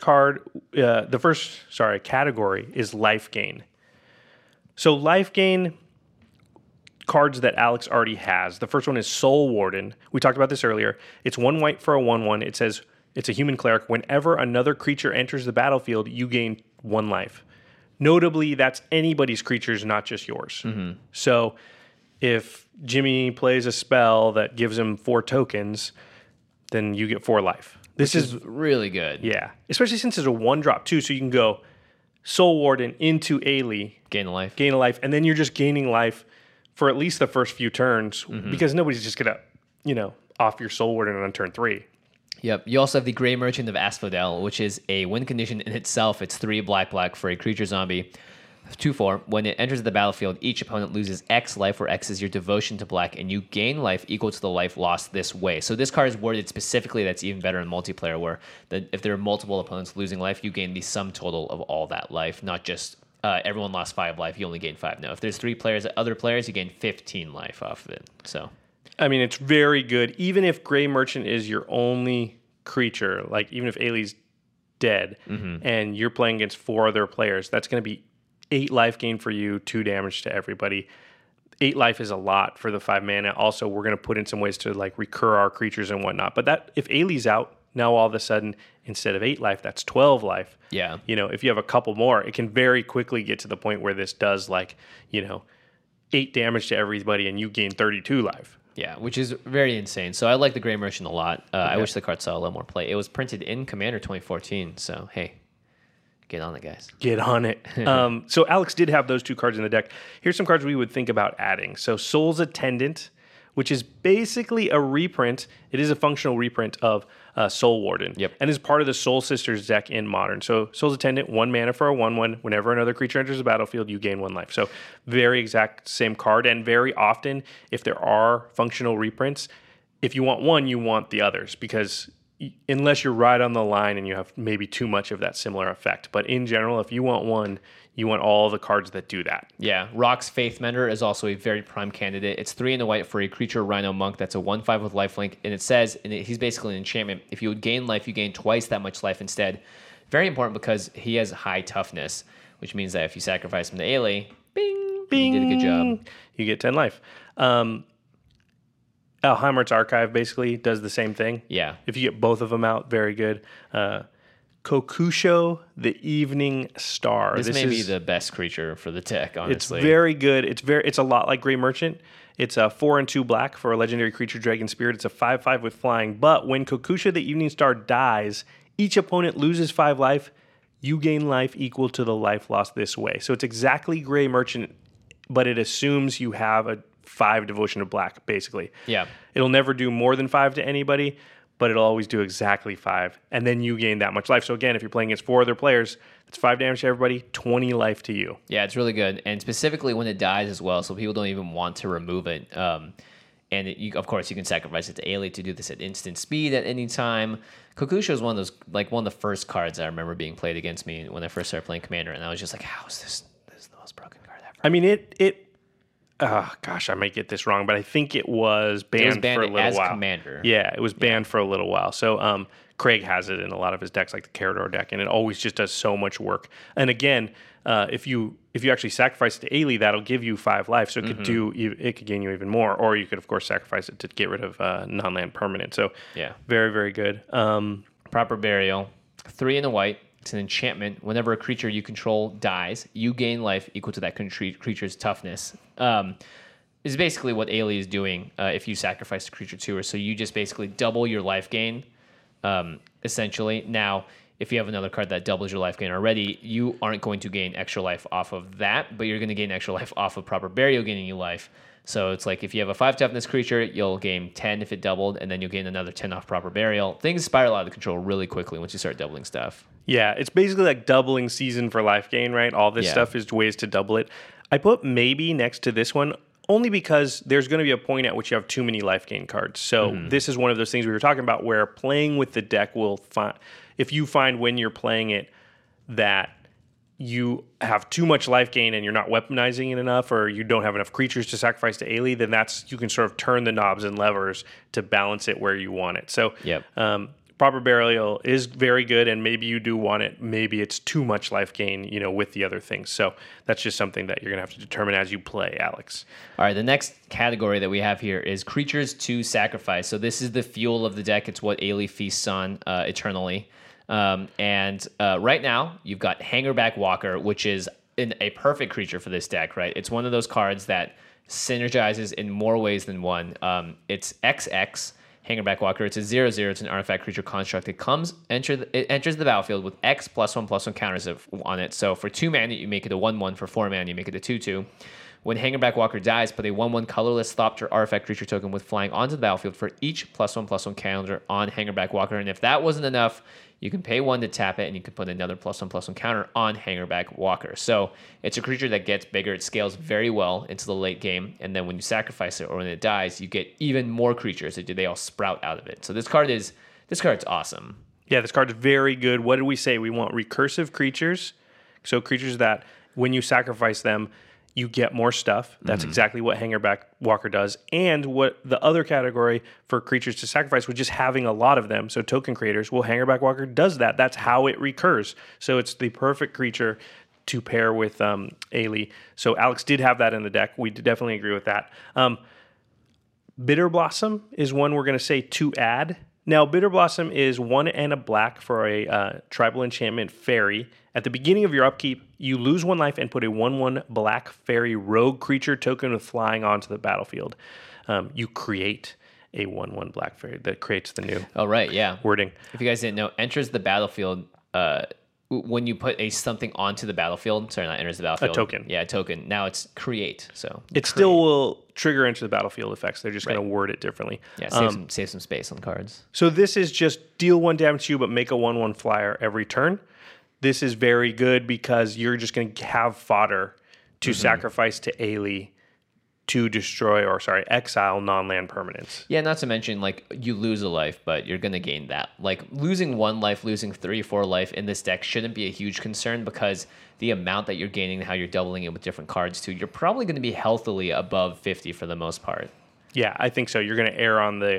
category is life gain. So life gain cards that Alex already has. The first one is Soul Warden. We talked about this earlier. It's 1 white for a 1/1. It says it's a human cleric. Whenever another creature enters the battlefield, you gain 1 life. Notably, that's anybody's creatures, not just yours. So if Jimmy plays a spell that gives him 4 tokens, then you get 4 life. This is really good. Yeah. Especially since it's a 1-drop too, so you can go Soul Warden into Ailey, Gain a life. gain a life, and then you're just gaining life for at least the first few turns because nobody's just going to, off your Soul Warden on turn 3. Yep. You also have the Grey Merchant of Asphodel, which is a win condition in itself. It's 3 black for a creature zombie. 2/4. When it enters the battlefield, each opponent loses X life, where X is your devotion to black, and you gain life equal to the life lost this way. So this card is worded specifically that's even better in multiplayer, where if there are multiple opponents losing life, you gain the sum total of all that life, not just everyone lost 5 life, you only gain 5. No, if there's 3 players, other players, you gain 15 life off of it. So, I mean, it's very good. Even if Grey Merchant is your only creature, like even if Ailey's dead and you're playing against 4 other players, that's going to be 8 life gain for you, 2 damage to everybody. 8 life is a lot for the 5 mana. Also, we're going to put in some ways to like recur our creatures and whatnot. But that if Ailey's out, now all of a sudden, instead of 8 life, that's 12 life. yeah. If you have a couple more, it can very quickly get to the point where this does 8 damage to everybody and you gain 32 life. Yeah, which is very insane. So I like the Grey Merchant a lot. I wish the card saw a little more play. It was printed in Commander 2014, so hey. Get on it, guys. Get on it. So Alex did have those 2 cards in the deck. Here's some cards we would think about adding. So Soul's Attendant, which is basically a reprint. It is a functional reprint of Soul Warden. Yep. And is part of the Soul Sisters deck in Modern. So Soul's Attendant, 1 mana for a 1/1. Whenever another creature enters the battlefield, you gain 1 life. So very exact same card. And very often, if there are functional reprints, if you want one, you want the others because unless you're right on the line and you have maybe too much of that similar effect. But in general, if you want one, you want all the cards that do that. Yeah, Rock's Faithmender is also a very prime candidate. It's 3 in the white for a creature Rhino Monk. That's a 1/5 with lifelink. And it says, he's basically an enchantment. If you would gain life, you gain twice that much life instead. Very important because he has high toughness, which means that if you sacrifice him to Ailey, bing, Bing! you did a good job. You get 10 life. Heimert's Archive basically does the same thing. Yeah. If you get both of them out, very good. Kokusho, the Evening Star. This may be the best creature for the deck, honestly. It's very good. It's a lot like Grey Merchant. It's a 4/2 black for a legendary creature, Dragon Spirit. It's a 5/5 with flying. But when Kokusho, the Evening Star, dies, each opponent loses 5 life. You gain life equal to the life lost this way. So it's exactly Grey Merchant, but it assumes you have a 5 Devotion of Black, basically. Yeah. It'll never do more than 5 to anybody, but it'll always do exactly 5. And then you gain that much life. So again, if you're playing against 4 other players, it's 5 damage to everybody, 20 life to you. Yeah, it's really good. And specifically when it dies as well, so people don't even want to remove it. Of course, you can sacrifice it to Ailey to do this at instant speed at any time. Kokusho is one of the first cards I remember being played against me when I first started playing Commander, and I was just like, how is this is the most broken card ever? I mean, I might get this wrong, but I think it was banned for a little as while. Commander. Yeah, it was banned for a little while. So Craig has it in a lot of his decks, like the Carador deck, and it always just does so much work. And again, if you actually sacrifice it to Ailey, that'll give you 5 life, so it could gain you even more. Or you could, of course, sacrifice it to get rid of non-land permanent. So yeah, very, very good. Proper Burial, 3 and a white. It's an enchantment. Whenever a creature you control dies, you gain life equal to that creature's toughness. Is basically what Ailey is doing if you sacrifice a creature to her. So you just basically double your life gain, essentially. Now, if you have another card that doubles your life gain already, you aren't going to gain extra life off of that, but you're going to gain extra life off of Proper Burial gaining you life. So it's like if you have a 5 toughness creature, you'll gain 10 if it doubled, and then you'll gain another 10 off Proper Burial. Things spiral out of control really quickly once you start doubling stuff. Yeah, it's basically like doubling season for life gain, right? All this stuff is ways to double it. I put maybe next to this one only because there's going to be a point at which you have too many life gain cards. So this is one of those things we were talking about where playing with the deck will find, if you find when you're playing it that you have too much life gain and you're not weaponizing it enough, or you don't have enough creatures to sacrifice to Ailey, then you can sort of turn the knobs and levers to balance it where you want it. So Proper Burial is very good, and maybe you do want it. Maybe it's too much life gain, with the other things. So that's just something that you're going to have to determine as you play, Alex. All right, the next category that we have here is creatures to sacrifice. So this is the fuel of the deck. It's what Ailey feasts on eternally. Right now, you've got Hangerback Walker, which is a perfect creature for this deck, right? It's one of those cards that synergizes in more ways than one. It's XX. Hangerback Walker. It's a 0/0. It's an artifact creature construct. It enters the battlefield with X +1/+1 counters on it. So for 2 mana, you make it a 1/1. For 4 mana, you make it a 2/2. When Hangerback Walker dies, put a 1/1 colorless Thopter artifact creature token with flying onto the battlefield for each +1/+1 counter on Hangerback Walker. And if that wasn't enough, you can pay 1 to tap it, and you can put another +1/+1 counter on Hangerback Walker. So it's a creature that gets bigger. It scales very well into the late game, and then when you sacrifice it or when it dies, you get even more creatures. They all sprout out of it. So this card's awesome. Yeah, this card's very good. What did we say? We want recursive creatures. So creatures that when you sacrifice them, you get more stuff. That's exactly what Hangerback Walker does. And what the other category for creatures to sacrifice was just having a lot of them. So token creators, well, Hangerback Walker does that. That's how it recurs. So it's the perfect creature to pair with Ailey. So Alex did have that in the deck. We definitely agree with that. Bitter Blossom is one we're going to say to add. Now, Bitter Blossom is 1 and a black for a tribal enchantment fairy. At the beginning of your upkeep, you lose 1 life and put a 1/1 black fairy rogue creature token with flying onto the battlefield. You create a 1/1 black fairy that creates the new wording. If you guys didn't know, enters the battlefield when you put something onto the battlefield. Sorry, not enters the battlefield. A token. Yeah, a token. Now it's create. So it still will trigger into the battlefield effects. They're just going to word it differently. Yeah, save some space on cards. So this is just deal 1 damage to you, but make a 1/1 flyer every turn. This is very good because you're just going to have fodder to sacrifice to Ailey to exile non-land permanents. Yeah, not to mention, you lose a life, but you're going to gain that. Losing 1 life, losing 3-4 life in this deck shouldn't be a huge concern because the amount that you're gaining and how you're doubling it with different cards too, you're probably going to be healthily above 50 for the most part. Yeah, I think so. You're going to err on the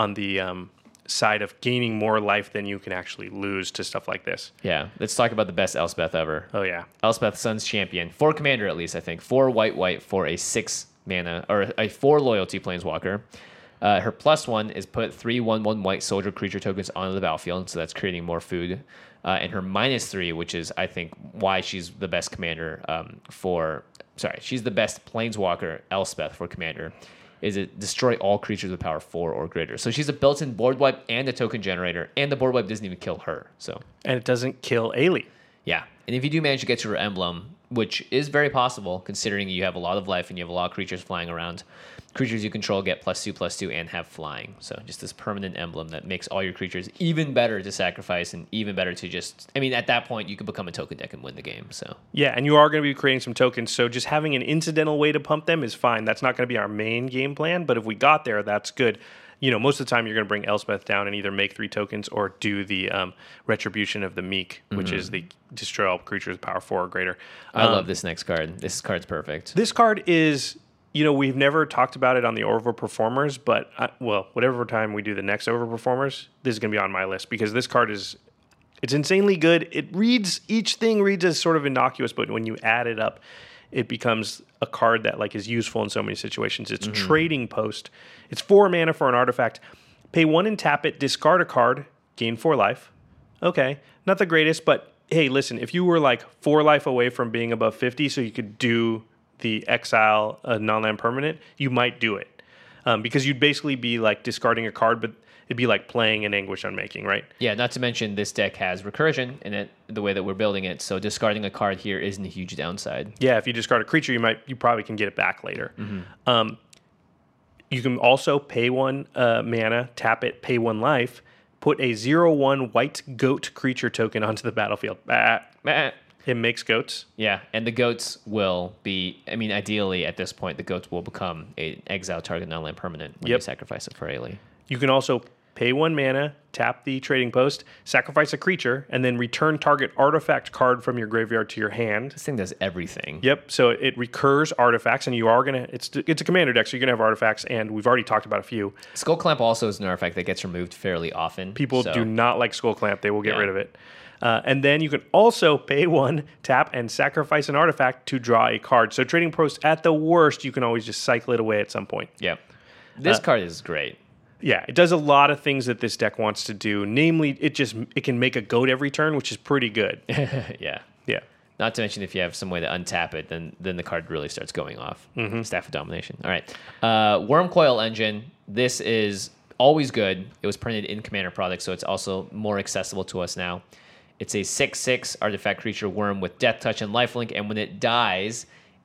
side of gaining more life than you can actually lose to stuff like this. Yeah, let's talk about the best Elspeth ever. Oh, yeah. Elspeth, Sun's Champion. 4 commander, at least, I think. 4 white for a 6 mana, or a 4 loyalty planeswalker. Her +1 is put 3/1/1 white soldier creature tokens onto the battlefield, so that's creating more food. And her -3, which is, I think, why she's the best commander she's the best planeswalker, Elspeth, for commander, is it destroy all creatures with power 4 or greater. So she's a built-in board wipe and a token generator, and the board wipe doesn't even kill her. So And it doesn't kill Ailey. yeah, and if you do manage to get to her emblem, which is very possible considering you have a lot of life and you have a lot of creatures flying around, creatures you control get +2/+2 and have flying. So just this permanent emblem that makes all your creatures even better to sacrifice and even better to just... I mean, at that point, you could become a token deck and win the game. So Yeah, and you are going to be creating some tokens, so just having an incidental way to pump them is fine. That's not going to be our main game plan, but if we got there, that's good. You know, most of the time you're going to bring Elspeth down and either make 3 tokens or do the Retribution of the Meek, which is the destroy all creatures with power 4 or greater. I love this next card. This card's perfect. This card is, you know, we've never talked about it on the Overperformers, but, whatever time we do the next Overperformers, this is going to be on my list because this card is, it's insanely good. Each thing reads as sort of innocuous, but when you add it up, it becomes a card that like is useful in so many situations. It's Trading Post. It's 4 mana for an artifact. Pay 1 and tap it, discard a card, gain 4 life. Okay, not the greatest, but hey, listen, if you were like 4 life away from being above 50 so you could do the exile non-land permanent, you might do it. Because you'd basically be like discarding a card, but it'd be like playing an Anguish Unmaking, right? Yeah, not to mention this deck has recursion in it, the way that we're building it. So discarding a card here isn't a huge downside. Yeah, if you discard a creature, you probably can get it back later. You can also pay 1 mana, tap it, pay 1 life, put a 0/1 white goat creature token onto the battlefield. It makes goats. Yeah, and the goats will be... I mean, ideally, at this point, the goats will become an exile target non-land permanent when you sacrifice it for Ailey. You can also pay 1 mana, tap the Trading Post, sacrifice a creature, and then return target artifact card from your graveyard to your hand. This thing does everything. Yep, so it recurs artifacts, and you are going to... It's a commander deck, so you're going to have artifacts, and we've already talked about a few. Skull Clamp also is an artifact that gets removed fairly often. People do not like Skull Clamp. They will get rid of it. And then you can also pay 1, tap, and sacrifice an artifact to draw a card. So Trading Post, at the worst, you can always just cycle it away at some point. Yep. This card is great. Yeah, it does a lot of things that this deck wants to do. Namely, it can make a goat every turn, which is pretty good. Yeah. Yeah. Not to mention if you have some way to untap it, then the card really starts going off. Staff of Domination. All right. Wormcoil Engine. This is always good. It was printed in Commander product, so it's also more accessible to us now. It's a 6/6 artifact creature worm with Death Touch and Lifelink, and when it dies,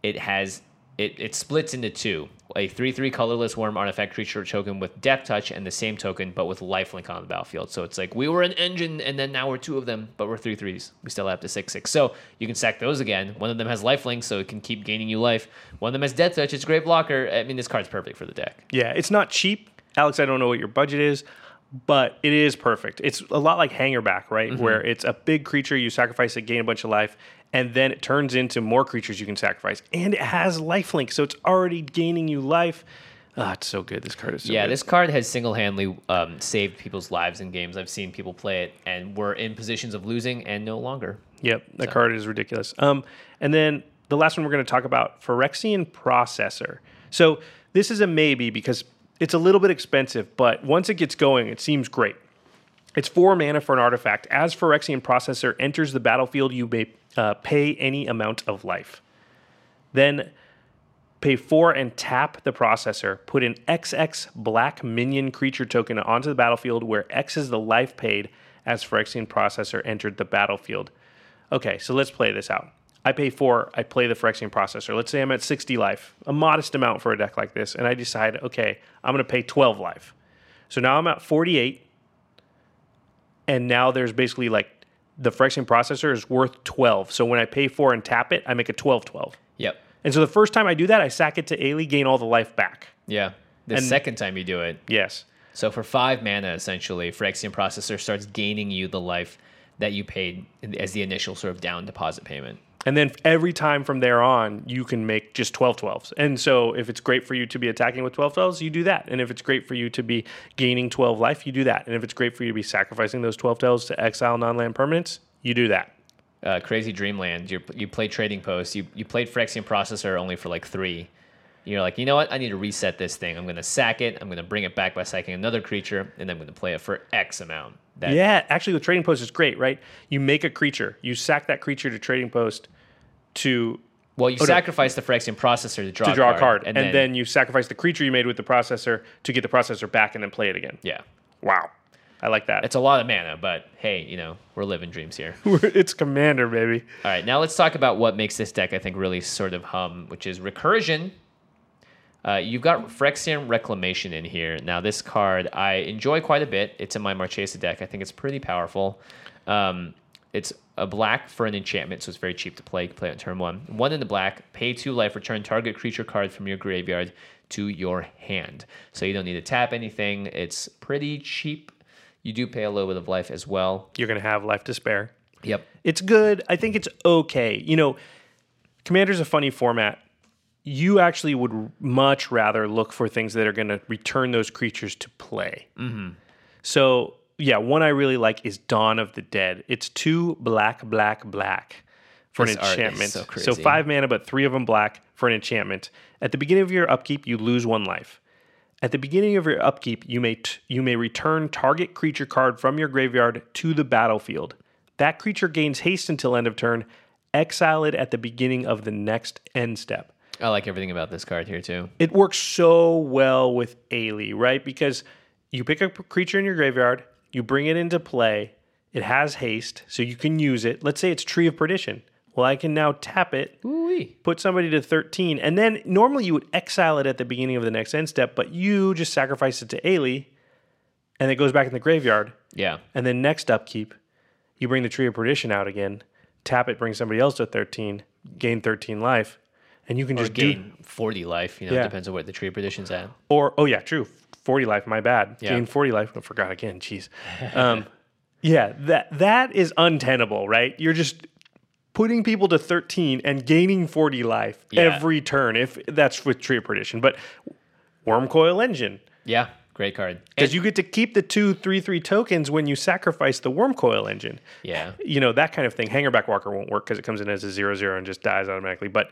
it splits into 2. A 3/3 colorless worm artifact creature token with Death Touch and the same token, but with Lifelink on the battlefield. So it's like we were an engine, and then now we're 2 of them, but we're 3/3s. We still have the 6/6. So you can sack those again. One of them has Lifelink, so it can keep gaining you life. One of them has Death Touch. It's a great blocker. I mean, this card's perfect for the deck. Yeah, it's not cheap. Alex, I don't know what your budget is, but it is perfect. It's a lot like Hangerback, right? Where it's a big creature, you sacrifice it, gain a bunch of life, and then it turns into more creatures you can sacrifice. And it has lifelink, so it's already gaining you life. It's so good. This card is so good. Yeah, this card has single-handedly saved people's lives in games. I've seen people play it, and were in positions of losing and no longer. Yep, the card is ridiculous. And then the last one we're going to talk about, Phyrexian Processor. So this is a maybe because it's a little bit expensive, but once it gets going, it seems great. It's 4 mana for an artifact. As Phyrexian Processor enters the battlefield, you may pay any amount of life. Then pay 4 and tap the Processor. Put an XX black minion creature token onto the battlefield where X is the life paid as Phyrexian Processor entered the battlefield. Okay, so let's play this out. I pay 4, I play the Phyrexian Processor. Let's say I'm at 60 life, a modest amount for a deck like this, and I decide, okay, I'm going to pay 12 life. So now I'm at 48, and now there's basically like the Phyrexian Processor is worth 12. So when I pay 4 and tap it, I make a 12/12. Yep. And so the first time I do that, I sack it to Ailey, gain all the life back. Yeah. The second time you do it. Yes. So for 5 mana, essentially, Phyrexian Processor starts gaining you the life that you paid as the initial sort of down deposit payment. And then every time from there on, you can make just 12/12s. And so if it's great for you to be attacking with 12/12s, you do that. And if it's great for you to be gaining 12 life, you do that. And if it's great for you to be sacrificing those 12/12s to exile non-land permanents, you do that. Crazy Dreamland, you played Trading Post. You played Phyrexian Processor only for like 3. You're like, you know what? I need to reset this thing. I'm going to sack it. I'm going to bring it back by sacking another creature, and then I'm going to play it for X amount. Yeah, actually, with Trading Post, it's great, right? You make a creature. You sack that creature to Trading Post to... Well, you sacrifice the Phyrexian Processor to draw a card. And then you sacrifice the creature you made with the processor to get the processor back and then play it again. Yeah. Wow. I like that. It's a lot of mana, but hey, we're living dreams here. It's Commander, baby. All right, now let's talk about what makes this deck, I think, really sort of hum, which is Recursion. You've got Phyrexian Reclamation in here. Now, this card I enjoy quite a bit. It's in my Marchesa deck. I think it's pretty powerful. It's a black for an enchantment, so it's very cheap to play. You can play it on turn 1. 1 in the black, pay 2 life, return target creature card from your graveyard to your hand. So you don't need to tap anything. It's pretty cheap. You do pay a little bit of life as well. You're going to have life to spare. Yep. It's good. I think it's okay. Commander's a funny format. You actually would much rather look for things that are going to return those creatures to play. Mm-hmm. So, yeah, one I really like is Dawn of the Dead. It's 2 black for This an art is enchantment. so crazy. 5 mana, but 3 of them black for an enchantment. At the beginning of your upkeep, you lose 1 life. At the beginning of your upkeep, you may return target creature card from your graveyard to the battlefield. That creature gains haste until end of turn. Exile it at the beginning of the next end step. I like everything about this card here, too. It works so well with Ailey, right? Because you pick a creature in your graveyard, you bring it into play, it has haste, so you can use it. Let's say it's Tree of Perdition. Well, I can now tap it, Ooh-wee. put somebody to 13, and then normally you would exile it at the beginning of the next end step, but you just sacrifice it to Ailey, and it goes back in the graveyard. Yeah. And then next upkeep, you bring the Tree of Perdition out again, tap it, bring somebody else to 13, gain 13 life, and you can just gain 40 life. It depends on what the Tree of Perdition's at. Or, oh yeah, true, 40 life, my bad. Yeah. Gain 40 life, I forgot again, jeez. Yeah, that is untenable, right? You're just putting people to 13 and gaining 40 life every turn, if that's with Tree of Perdition. But Wormcoil Engine. Yeah, great card. Because you get to keep the 2/3/3 tokens when you sacrifice the Wormcoil Engine. Yeah. That kind of thing. Hangerback Walker won't work because it comes in as a 0/0 and just dies automatically. But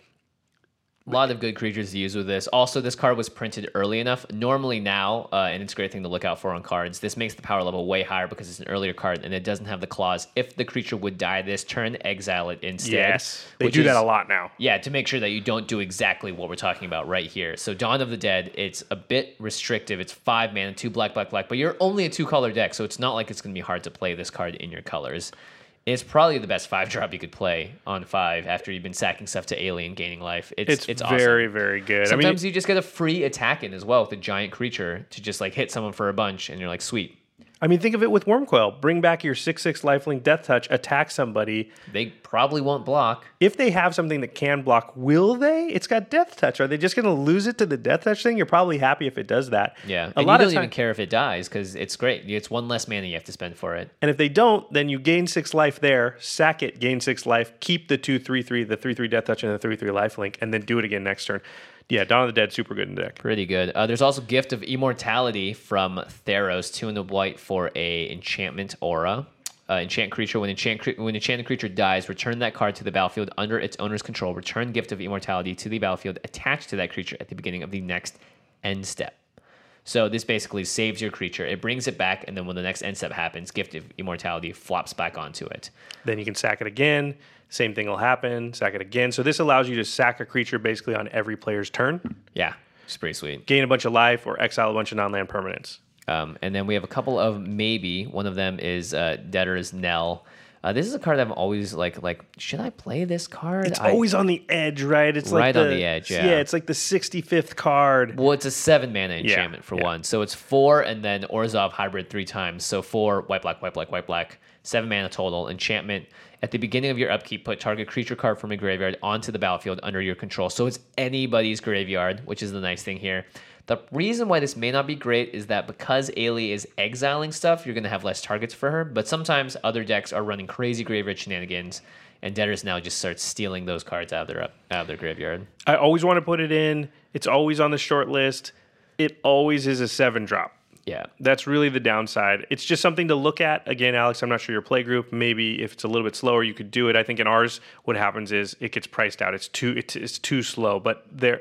A lot of good creatures to use with this. Also, this card was printed early enough. Normally now, and it's a great thing to look out for on cards, this makes the power level way higher because it's an earlier card and it doesn't have the clause, if the creature would die this turn, exile it instead. yes, they do that a lot now. Yeah, to make sure that you don't do exactly what we're talking about right here. So Dawn of the Dead, it's a bit restrictive. It's 5 mana, 2 black, but you're only a 2-color deck, so it's not like it's going to be hard to play this card in your colors. It's probably the best 5-drop you could play on 5 after you've been sacking stuff to Alien, gaining life. It's awesome. Very, very good. Sometimes you just get a free attack in as well with a giant creature to just like hit someone for a bunch, and you're like, sweet. Think of it with Wormcoil. Bring back your 6/6 lifelink Death Touch, attack somebody. They probably won't block. If they have something that can block, will they? It's got Death Touch. Are they just going to lose it to the Death Touch thing? You're probably happy if it does that. Yeah, a and lot you of don't even time, care if it dies because it's great. It's 1 less mana you have to spend for it. and if they don't, then you gain 6 life there, sack it, gain 6 life, keep the 2/3/3, the 3/3 Death Touch, and the 3/3 lifelink, and then do it again next turn. Yeah, Dawn of the Dead, super good in the deck. Pretty good. There's also Gift of Immortality from Theros, 2 in the white for a enchantment aura. Enchant creature. When enchanted creature dies, return that card to the battlefield under its owner's control. Return Gift of Immortality to the battlefield attached to that creature at the beginning of the next end step. So this basically saves your creature. It brings it back, and then when the next end step happens, Gift of Immortality flops back onto it. Then you can sack it again. Same thing will happen. Sack it again. So this allows you to sack a creature basically on every player's turn. Yeah, it's pretty sweet. Gain a bunch of life or exile a bunch of non-land permanents. And then we have a couple of maybe. One of them is Debtor's Knell. This is a card I'm always like, should I play this card? It's always on the edge, right? It's Right like on the edge, yeah. Yeah, it's like the 65th card. Well, it's a 7 mana enchantment for one. So it's 4 and then Orzhov hybrid 3 times. So 4 white, black. 7 mana total. Enchantment. At the beginning of your upkeep, put target creature card from a graveyard onto the battlefield under your control. So it's anybody's graveyard, which is the nice thing here. The reason why this may not be great is that because Ailey is exiling stuff, you're going to have less targets for her. But sometimes other decks are running crazy graveyard shenanigans, and Debtors now just starts stealing those cards out of their graveyard. I always want to put it in. It's always on the short list. It always is a 7-drop. Yeah. That's really the downside. It's just something to look at. Again, Alex, I'm not sure your play group. Maybe if it's a little bit slower, you could do it. I think in ours, what happens is it gets priced out. It's too slow. But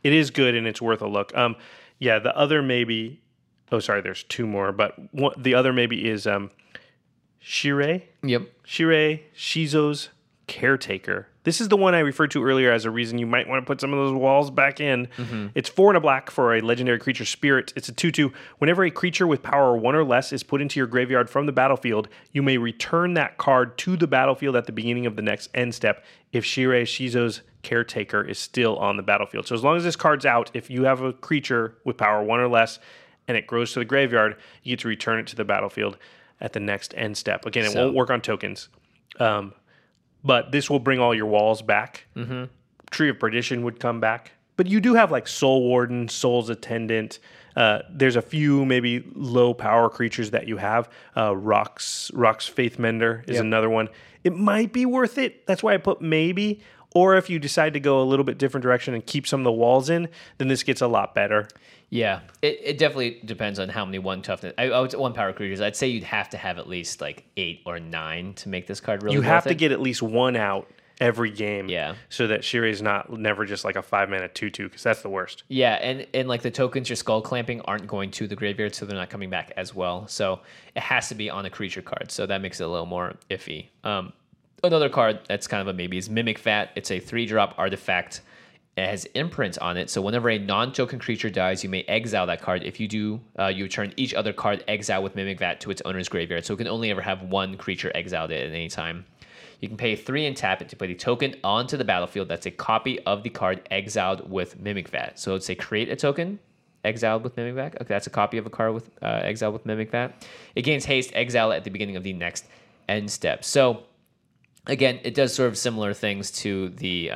It is good and it's worth a look. Yeah, the other maybe. Oh, sorry. There's two more, but the other maybe is Shirei. Yep. Shirei Shizo's Caretaker. This is the one I referred to earlier as a reason you might want to put some of those walls back in. It's 4 and a black for a legendary creature spirit. It's a 2/2. Whenever a creature with power 1 or less is put into your graveyard from the battlefield, you may return that card to the battlefield at the beginning of the next end step if Shirei Shizo's Caretaker is still on the battlefield. So as long as this card's out, if you have a creature with power 1 or less and it grows to the graveyard, you get to return it to the battlefield at the next end step. Again, it won't work on tokens. But this will bring all your walls back. Tree of Perdition would come back. But you do have like Soul Warden, Soul's Attendant. There's a few maybe low power creatures that you have. Rock's Faith Mender is another one. It might be worth it. That's why I put maybe. Or if you decide to go a little bit different direction and keep some of the walls in, then this gets a lot better. Yeah, it definitely depends on how many 1 toughness. I would say 1 power creatures. I'd say you'd have to have at least like 8 or 9 to make this card really. You have worth to it. get at least 1 out every game. Yeah. So that Shirei's never just like a 5-mana 2/2 because that's the worst. Yeah, and like the tokens you're skull clamping aren't going to the graveyard, so they're not coming back as well. So it has to be on a creature card. So that makes it a little more iffy. Another card that's kind of a maybe is Mimic Vat. It's a 3-drop artifact. It has imprint on it, so whenever a non-token creature dies, you may exile that card. If you do, you return each other card exiled with Mimic Vat to its owner's graveyard, so it can only ever have 1 creature exiled at any time. You can pay 3 and tap it to put a token onto the battlefield that's a copy of the card exiled with Mimic Vat. So let's say create a token, exiled with Mimic Vat. Okay, that's a copy of a card with exiled with Mimic Vat. It gains haste, exile it at the beginning of the next end step. So again, it does sort of similar things to the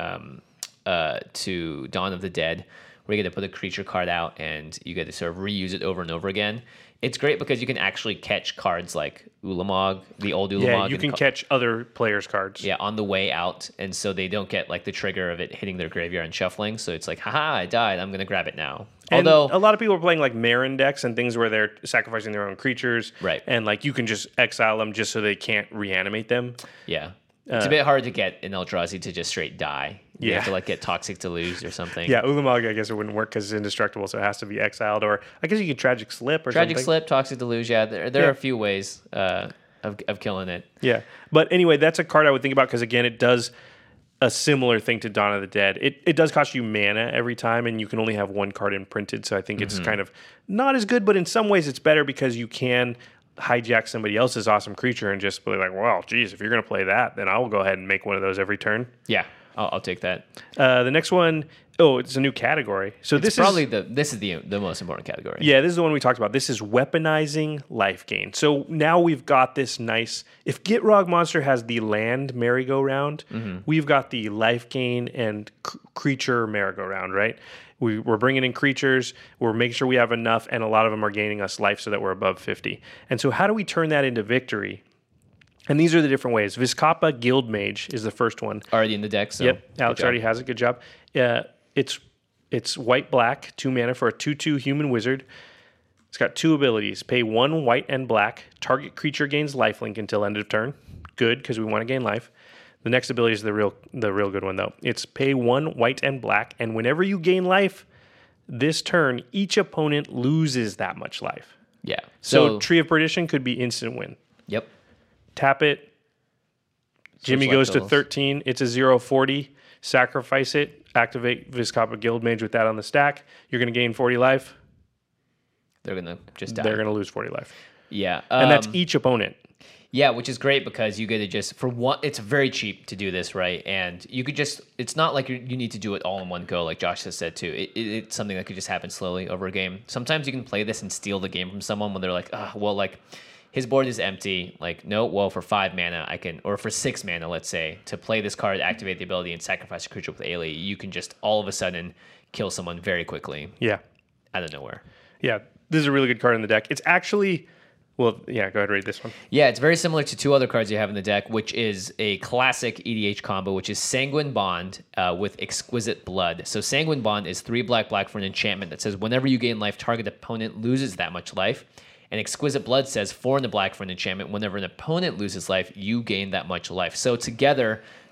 to Dawn of the Dead, where you get to put a creature card out and you get to sort of reuse it over and over again. It's great because you can actually catch cards like Ulamog, the old Ulamog. Yeah, you can catch other players' cards. Yeah, on the way out, and so they don't get like the trigger of it hitting their graveyard and shuffling. So it's like, haha, I died. I'm going to grab it now. And Although a lot of people are playing like Marin decks and things where they're sacrificing their own creatures. Right. And like you can just exile them just so they can't reanimate them. yeah, it's a bit hard to get an Eldrazi to just straight die. You have to like get Toxic Deluge or something. Yeah, Ulamog, I guess it wouldn't work because it's indestructible, so it has to be exiled. Or I guess you could Tragic Slip or Tragic something. Slip, Toxic Deluge. Yeah, there are a few ways of killing it. Yeah. But anyway, that's a card I would think about because, again, it does a similar thing to Dawn of the Dead. It does cost you mana every time, and you can only have 1 card imprinted, so I think it's kind of not as good, but in some ways it's better because you can hijack somebody else's awesome creature and just be like, well, geez, if you're going to play that, then I will go ahead and make one of those every turn. Yeah, I'll take that. The next one, it's a new category. So This is the most important category. Yeah, this is the one we talked about. This is weaponizing life gain. So now we've got this nice. If Gitrog Monster has the land merry-go-round, we've got the life gain and creature merry-go-round, right? We're bringing in creatures. We're making sure we have enough, and a lot of them are gaining us life so that we're above 50. And so how do we turn that into victory? And these are the different ways. Vizcapa Guildmage is the first one. Already in the deck. So Yep, Alex already has it. Good job. It's white-black, 2 mana for a 2/2 human wizard. It's got 2 abilities. Pay 1 white and black. Target creature gains lifelink until end of turn. Good, because we want to gain life. The next ability is the real good one, though. It's pay 1 white and black, and whenever you gain life this turn, each opponent loses that much life. Yeah. So Tree of Perdition could be instant win. Yep. Tap it. Jimmy Switch goes life to totals. 13. It's a 0/40. Sacrifice it. Activate Vizcapa Guildmage with that on the stack. You're going to gain 40 life. They're gonna just die. They're going to lose 40 life. Yeah. And that's each opponent. Yeah, which is great because you get to just, for one, it's very cheap to do this, right? And you could just, it's not like you need to do it all in one go, like Josh has said too. It's something that could just happen slowly over a game. Sometimes you can play this and steal the game from someone when they're like, well, like, his board is empty. Like, no, well, for 5 mana, I can, or for 6 mana, let's say, to play this card, activate the ability, and sacrifice a creature with Ailey, you can just all of a sudden kill someone very quickly Yeah. out of nowhere. Yeah. This is a really good card in the deck. It's actually, well, yeah, go ahead and read this one. Yeah, it's very similar to 2 other cards you have in the deck, which is a classic EDH combo, which is Sanguine Bond with Exquisite Blood. So Sanguine Bond is 3 black for an enchantment that says whenever you gain life, target opponent loses that much life. And Exquisite Blood says 4 in the black for an enchantment. Whenever an opponent loses life, you gain that much life. So together,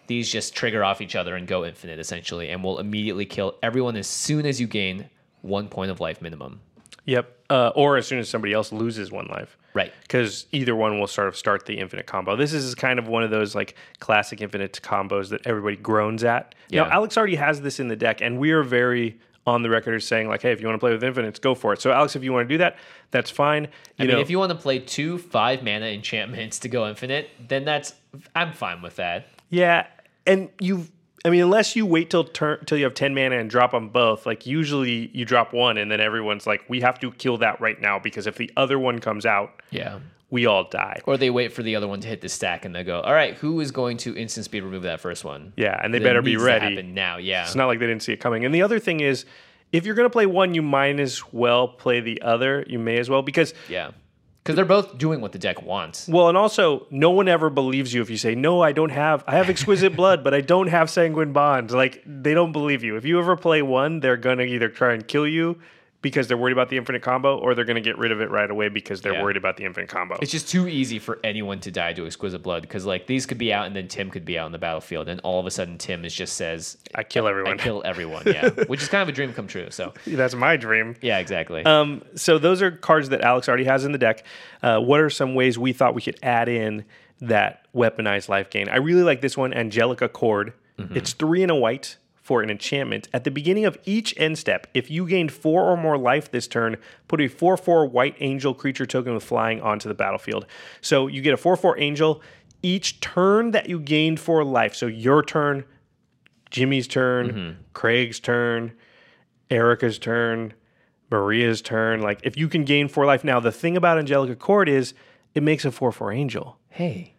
these just trigger off each other and go infinite essentially, and will immediately kill everyone as soon as you gain 1 point of life minimum. Yep. Or as soon as somebody else loses 1 life. Right. Because either one will sort of start the infinite combo. This is kind of one of those like classic infinite combos that everybody groans at. Yeah. Now, Alex already has this in the deck, and we are very on the record as saying like, hey, if you want to play with infinites, go for it. So, Alex, if you want to do that, that's fine. I mean, if you want to play 2 5-mana enchantments to go infinite, then I'm fine with that. Yeah, and unless you wait till you have 10 mana and drop them both, like usually you drop one and then everyone's like, we have to kill that right now because if the other one comes out, Yeah. we all die. Or they wait for the other one to hit the stack and they go, all right, who is going to instant speed remove that first one? Yeah, and they That better be needs to ready. happen now, yeah. It's not like they didn't see it coming. And the other thing is, if you're going to play one, you might as well play the other. You may as well because... Yeah. Because they're both doing what the deck wants. Well, and also, no one ever believes you if you say, no, I have Exquisite Blood, but I don't have Sanguine Bond. Like, they don't believe you. If you ever play one, they're going to either try and kill you because they're worried about the infinite combo, or they're going to get rid of it right away because they're worried about the infinite combo. It's just too easy for anyone to die to Exquisite Blood because, like, these could be out and then Tim could be out on the battlefield, and all of a sudden Tim just says, I kill everyone. I kill everyone, yeah. Which is kind of a dream come true, so. That's my dream. Yeah, exactly. So those are cards that Alex already has in the deck. What are some ways we thought we could add in that weaponized life gain? I really like this one, Angelic Accord. It's 3 and a white for an enchantment. At the beginning of each end step, if you gained 4 or more life this turn, put a 4/4 white angel creature token with flying onto the battlefield. So you get a 4/4 angel each turn that you gained 4 life. So your turn, Jimmy's turn, Craig's turn, Erica's turn, Maria's turn. Like, if you can gain 4 life. Now, the thing about Angelic Accord is it makes a 4/4 angel. Hey.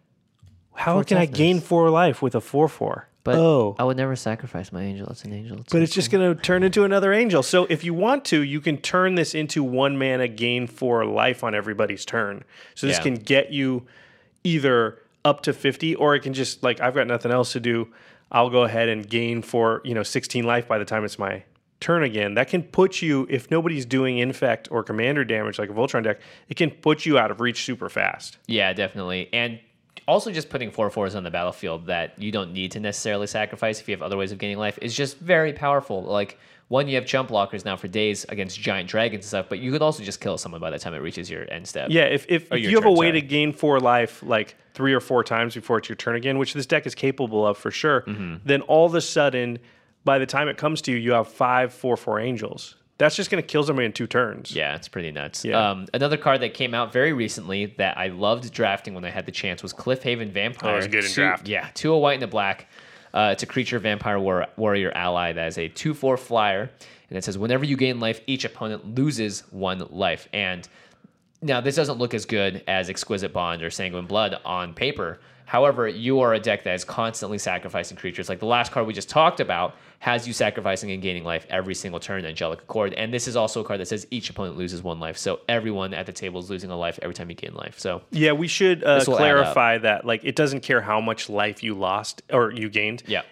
How can I gain 4 life with a 4/4? But I would never sacrifice my angel. It's an angel. But it's just going to turn into another angel. So if you want to, you can turn this into 1 mana, gain 4 life on everybody's turn. So this can get you either up to 50, or it can just, like, I've got nothing else to do. I'll go ahead and gain 16 life by the time it's my turn again. That can put you, if nobody's doing infect or commander damage like a Voltron deck, it can put you out of reach super fast. Yeah, definitely. And also just putting 4/4s on the battlefield that you don't need to necessarily sacrifice if you have other ways of gaining life is just very powerful. Like, one, you have jump blockers now for days against giant dragons and stuff, but you could also just kill someone by the time it reaches your end step. Yeah, if you have a way to gain 4 life like 3 or 4 times before it's your turn again, which this deck is capable of for sure, then all of a sudden, by the time it comes to you, you have 5 4/4 angels. That's just going to kill somebody in 2 turns. Yeah, it's pretty nuts. Yeah. Another card that came out very recently that I loved drafting when I had the chance was Cliffhaven Vampire. Oh, it was good in draft. Yeah, 2 a white and a black. It's a creature vampire warrior ally that is a 2/4 flyer. And it says, whenever you gain life, each opponent loses 1 life. And now this doesn't look as good as Exquisite Bond or Sanguine Blood on paper. However, you are a deck that is constantly sacrificing creatures. Like the last card we just talked about has you sacrificing and gaining life every single turn, Angelic Accord. And this is also a card that says each opponent loses 1 life. So everyone at the table is losing a life every time you gain life. So yeah, we should will clarify that. Like, it doesn't care how much life you lost or you gained. Yeah.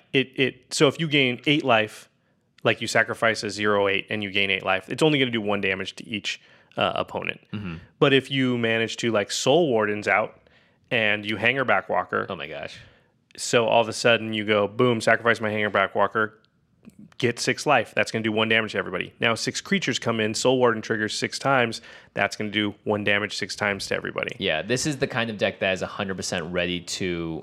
So if you gain 8 life, like you sacrifice a 0/8 and you gain 8 life, it's only going to do 1 damage to each opponent. But if you manage to, like, Soul Wardens out and you Hangerback Walker, oh my gosh. so all of a sudden you go, boom, sacrifice my Hangerback Walker, get 6 life. That's going to do 1 damage to everybody. Now 6 creatures come in, Soul Warden triggers 6 times. That's going to do 1 damage 6 times to everybody. Yeah, this is the kind of deck that is 100% ready to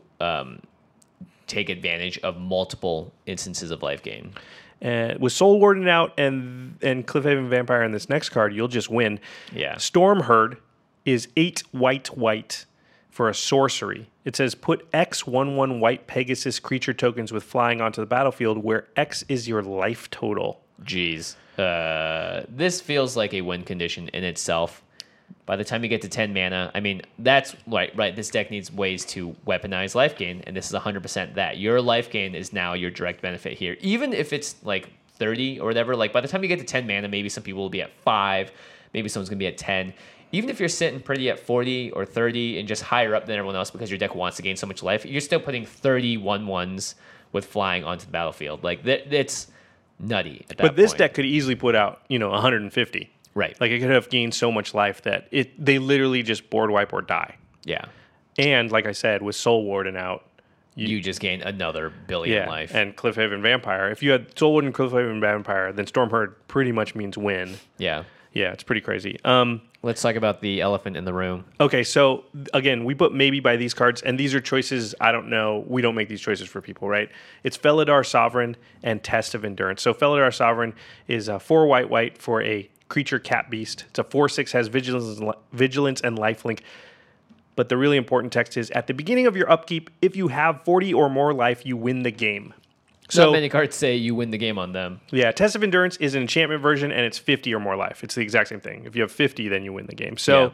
take advantage of multiple instances of life gain. With Soul Warden out and Cliffhaven Vampire in this next card, you'll just win. Yeah. Storm Herd is 8 white for a sorcery. It says put X 1/1 white Pegasus creature tokens with flying onto the battlefield where X is your life total. Jeez. This feels like a win condition in itself. By the time you get to 10 mana, I mean, that's right. This deck needs ways to weaponize life gain, and this is 100% that. Your life gain is now your direct benefit here. Even if it's like 30 or whatever, like by the time you get to 10 mana, maybe some people will be at 5, maybe someone's going to be at 10. Even if you're sitting pretty at 40 or 30 and just higher up than everyone else because your deck wants to gain so much life, you're still putting 30 1/1s with flying onto the battlefield. Like, it's nutty at that point. But this deck could easily put out, 150. Right. Like, it could have gained so much life that they literally just board wipe or die. Yeah. And like I said, with Soul Warden out, you just gain another billion life. And Cliffhaven Vampire. If you had Soulwood and Cliffhaven Vampire, then Stormherd pretty much means win. Yeah. Yeah, it's pretty crazy. Let's talk about the elephant in the room. Okay, so again, we put maybe by these cards, and these are choices, I don't know, we don't make these choices for people, right? It's Felidar Sovereign and Test of Endurance. So Felidar Sovereign is 4 white for a creature cat beast. It's a 4/6, has vigilance and lifelink. But the really important text is, at the beginning of your upkeep, if you have 40 or more life, you win the game. So not many cards say you win the game on them. Yeah, Test of Endurance is an enchantment version, and it's 50 or more life. It's the exact same thing. If you have 50, then you win the game. So,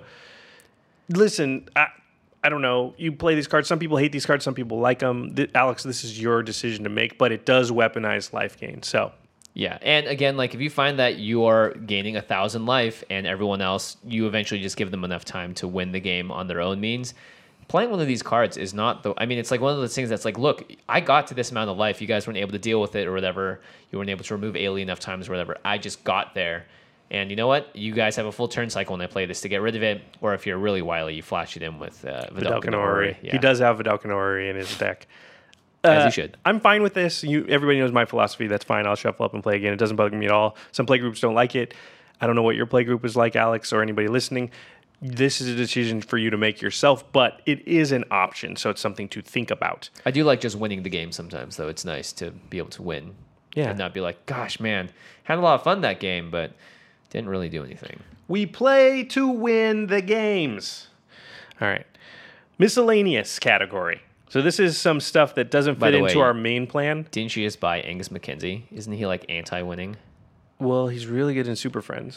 listen, I don't know. You play these cards. Some people hate these cards. Some people like them. Alex, this is your decision to make, but it does weaponize life gain. So, yeah, and again, like if you find that you are gaining 1,000 life and everyone else, you eventually just give them enough time to win the game on their own means. Playing one of these cards is not the... I mean, it's like one of those things that's like, look, I got to this amount of life. You guys weren't able to deal with it or whatever. You weren't able to remove Ailey enough times or whatever. I just got there. And you know what? You guys have a full turn cycle when I play this to get rid of it. Or if you're really wily, you flash it in with Vedalken Orrery. Yeah. He does have Vedalken Orrery in his deck. As he should. I'm fine with this. Everybody knows my philosophy. That's fine. I'll shuffle up and play again. It doesn't bug me at all. Some play groups don't like it. I don't know what your play group is like, Alex, or anybody listening. This is a decision for you to make yourself, but it is an option, so it's something to think about. I do like just winning the game sometimes, though. It's nice to be able to win. Yeah. And not be like, gosh, man, had a lot of fun that game, but didn't really do anything. We play to win the games. All right. Miscellaneous category. So this is some stuff that doesn't fit into our main plan. Didn't you just buy Angus McKenzie? Isn't he like anti-winning? Well, he's really good in Super Friends.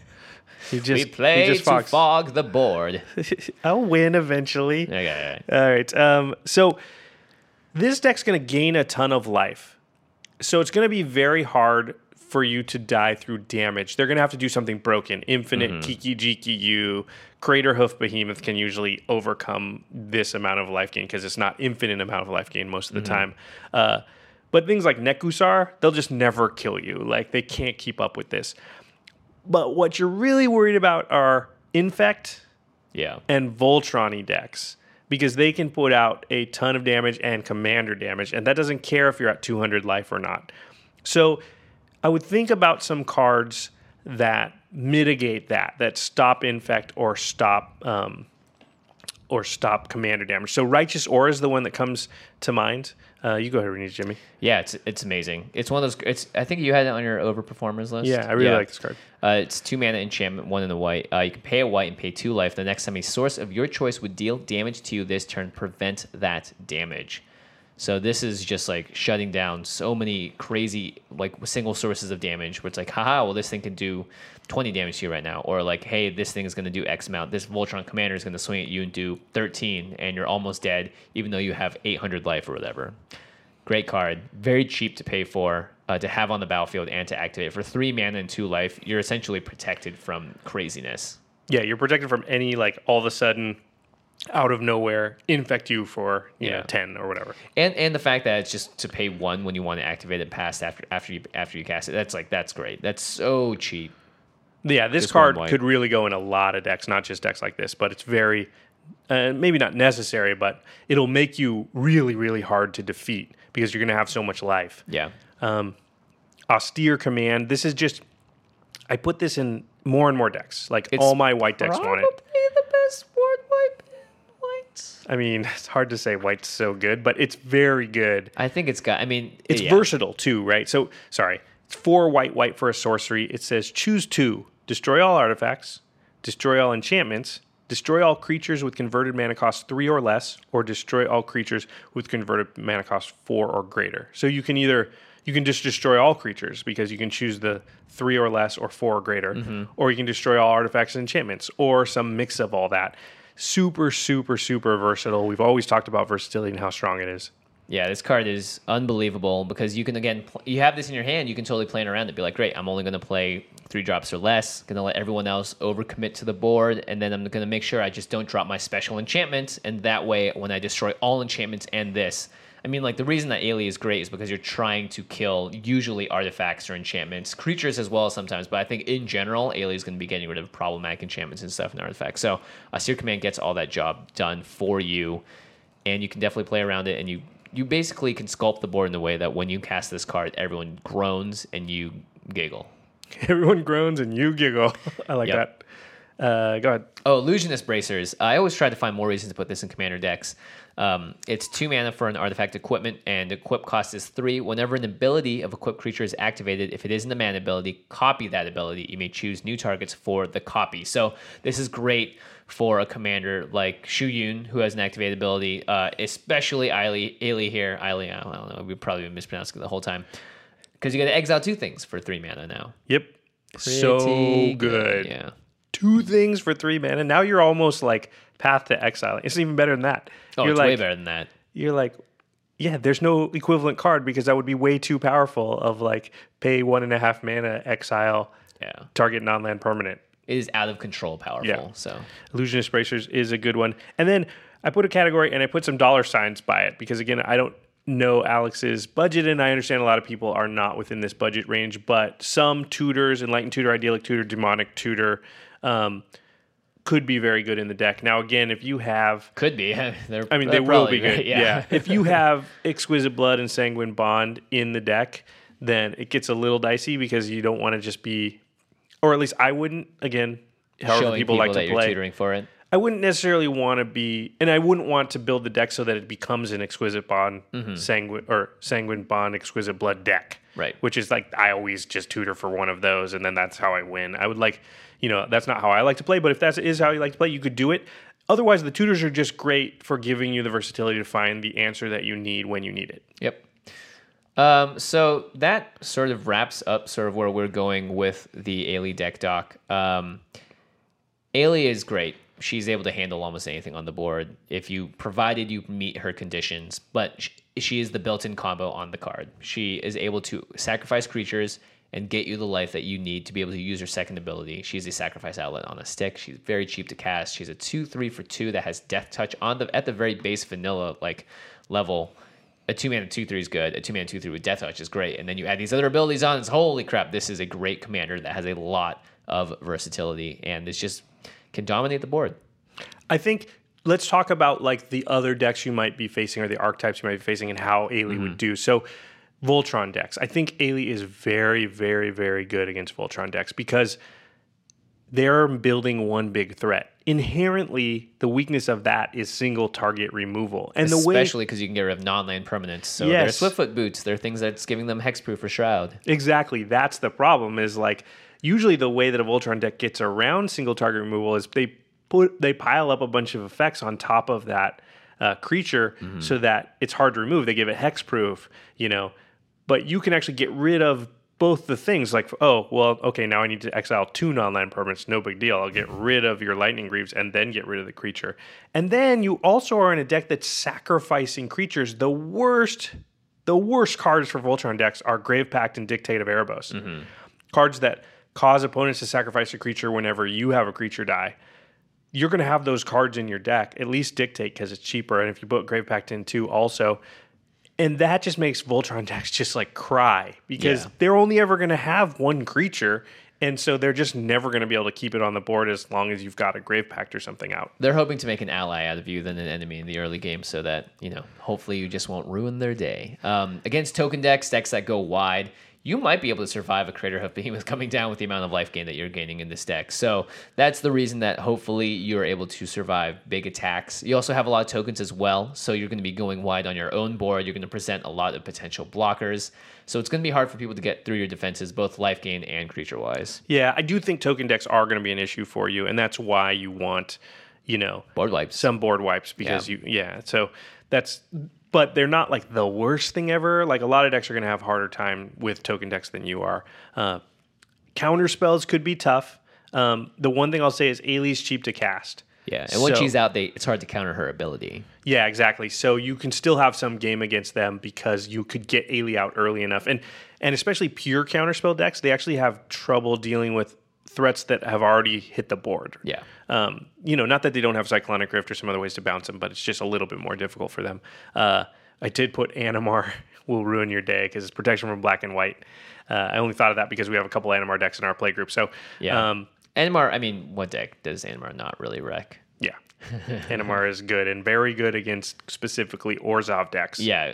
We play to fog the board. I'll win eventually. Okay. All right. So this deck's going to gain a ton of life. So it's going to be very hard for you to die through damage. They're going to have to do something broken. Infinite Kiki Jiki U, Crater Hoof Behemoth can usually overcome this amount of life gain because it's not infinite amount of life gain most of the time. But things like Nekusar, they'll just never kill you. Like, they can't keep up with this. But what you're really worried about are Infect and Voltron decks, because they can put out a ton of damage and commander damage, and that doesn't care if you're at 200 life or not. So I would think about some cards that mitigate that stop Infect or stop commander damage. So Righteous Aura is the one that comes to mind. You go ahead, Renee, Jimmy. Yeah, it's amazing. It's one of those. I think you had it on your overperformers list. Yeah, I really like this card. It's 2 mana enchantment, 1 in the white. You can pay a white and pay 2 life. The next time a source of your choice would deal damage to you this turn, prevent that damage. So this is just like shutting down so many crazy like single sources of damage where it's like, haha, well, this thing can do 20 damage to you right now. Or like, hey, this thing is going to do X amount. This Voltron commander is going to swing at you and do 13 and you're almost dead, even though you have 800 life or whatever. Great card. Very cheap to pay for, to have on the battlefield and to activate. For 3 mana and 2 life, you're essentially protected from craziness. Yeah, you're protected from any, like, all of a sudden, out of nowhere, infect you for, you know, 10 or whatever. And the fact that it's just to pay 1 when you want to activate it past after you cast it, that's great. That's so cheap. Yeah, this card could really go in a lot of decks, not just decks like this, but it's very, maybe not necessary, but it'll make you really, really hard to defeat because you're going to have so much life. Yeah. Austere Command. This is just, I put this in more and more decks. Like, all my white decks want it. Probably the best board wipe in whites. I mean, it's hard to say white's so good, but it's very good. I think it's got, it's versatile too, right? So, sorry. It's 4 white for a sorcery. It says choose 2. Destroy all artifacts. Destroy all enchantments. Destroy all creatures with converted mana cost 3 or less, or destroy all creatures with converted mana cost 4 or greater. So you can just destroy all creatures because you can choose the 3 or less or 4 or greater, or you can destroy all artifacts and enchantments, or some mix of all that. Super, super, super versatile. We've always talked about versatility and how strong it is. Yeah, this card is unbelievable because you can, again, you have this in your hand, you can totally plan around it. Be like, great, I'm only going to play 3 drops or less, going to let everyone else overcommit to the board, and then I'm going to make sure I just don't drop my special enchantments, and that way, when I destroy all enchantments and this, I mean, like, the reason that Ailey is great is because you're trying to kill usually artifacts or enchantments, creatures as well sometimes, but I think in general, Ailey is going to be getting rid of problematic enchantments and stuff and artifacts. So, Austere Command gets all that job done for you, and you can definitely play around it, and you you basically can sculpt the board in a way that when you cast this card, everyone groans and you giggle. Everyone groans and you giggle. I like Yep. that. Go ahead. Oh, Illusionist Bracers. I always try to find more reasons to put this in commander decks. It's 2 mana for an artifact equipment, and equip cost is 3. Whenever an ability of equipped creature is activated, if it isn't a mana ability, copy that ability. You may choose new targets for the copy. So this is great for a commander like Shu Yun, who has an activated ability, especially Ailey here. Ailey, I don't know, we've probably been mispronouncing it the whole time. Because you got to exile 2 things for 3 mana now. Yep. So Pretty good. Yeah. 2 things for 3 mana. Now you're almost like Path to Exile. It's even better than that. Oh, You're it's like, way better than that. You're like, yeah, there's no equivalent card because that would be way too powerful of like pay 1.5 mana, exile, Yeah. target non-land permanent. It is out of control powerful. Yeah. So Illusionist Bracers is a good one. And then I put a category and I put some dollar signs by it because, again, I don't know Alex's budget, and I understand a lot of people are not within this budget range, but some tutors, Enlightened Tutor, Idyllic Tutor, Demonic Tutor, could be very good in the deck. Now, again, if you have... could be. they will probably be good. right, Yeah. If you have Exquisite Blood and Sanguine Bond in the deck, then it gets a little dicey because you don't want to just be... Or at least I wouldn't, again, however Showing people like that to you're play. tutoring for it. I wouldn't necessarily want to be, and I wouldn't want to build the deck so that it becomes an Exquisite Bond, Sanguine Bond, Exquisite Blood deck. Right. Which is like, I always just tutor for one of those, and then that's how I win. I would like, that's not how I like to play, but if that is how you like to play, you could do it. Otherwise, the tutors are just great for giving you the versatility to find the answer that you need when you need it. Yep. So that sort of wraps up sort of where we're going with the Ailey deck doc. Ailey is great. She's able to handle almost anything on the board provided you meet her conditions, but she is the built-in combo on the card. She is able to sacrifice creatures and get you the life that you need to be able to use her second ability. She's a sacrifice outlet on a stick. She's very cheap to cast. She's a 2/3 for 2 that has Death Touch at the very base vanilla level. A 2-mana 2/3 is good. A 2-mana 2/3 with Death Touch is great. And then you add these other abilities on. It's holy crap. This is a great commander that has a lot of versatility and it's just can dominate the board. I think let's talk about like the other decks you might be facing or the archetypes you might be facing and how Ailey would do. So Voltron decks. I think Ailey is very, very, very good against Voltron decks because they're building one big threat. Inherently, the weakness of that is single target removal. And especially because you can get rid of non-land permanents. So Yes. they're Swiftfoot boots. They're things that's giving them hexproof or shroud. Exactly. That's the problem is like usually the way that a Voltron deck gets around single target removal is they pile up a bunch of effects on top of that creature so that it's hard to remove. They give it hexproof, but you can actually get rid of both the things like, oh, well, okay, now I need to exile 2 non-land permanents. No big deal. I'll get rid of your Lightning Greaves and then get rid of the creature. And then you also are in a deck that's sacrificing creatures. The worst cards for Voltron decks are Grave Pact and Dictate of Erebos. Cards that cause opponents to sacrifice a creature whenever you have a creature die. You're going to have those cards in your deck, at least Dictate because it's cheaper. And if you put Grave Pact in too also. And that just makes Voltron decks just like cry because they're only ever going to have one creature. And so they're just never going to be able to keep it on the board as long as you've got a Grave Pact or something out. They're hoping to make an ally out of you than an enemy in the early game so that, hopefully you just won't ruin their day. Against token decks that go wide, you might be able to survive a Craterhoof Behemoth coming down with the amount of life gain that you're gaining in this deck. So that's the reason that hopefully you're able to survive big attacks. You also have a lot of tokens as well, so you're going to be going wide on your own board. You're going to present a lot of potential blockers. So it's going to be hard for people to get through your defenses, both life gain and creature-wise. Yeah, I do think token decks are going to be an issue for you, and that's why you want, board wipes. Some board wipes because so that's... But they're not like the worst thing ever. Like a lot of decks are going to have harder time with token decks than you are. Counter spells could be tough. The one thing I'll say is Ailey's cheap to cast. Yeah, and when she's out, it's hard to counter her ability. Yeah, exactly. So you can still have some game against them because you could get Ailey out early enough. And especially pure counterspell decks, they actually have trouble dealing with threats that have already hit the board. Yeah. Not that they don't have Cyclonic Rift or some other ways to bounce them, but it's just a little bit more difficult for them. I did put Animar will ruin your day because it's protection from black and white. I only thought of that because we have a couple Animar decks in our play group. So yeah. Animar, what deck does Animar not really wreck? Yeah. Animar is good and very good against specifically Orzhov decks. Yeah.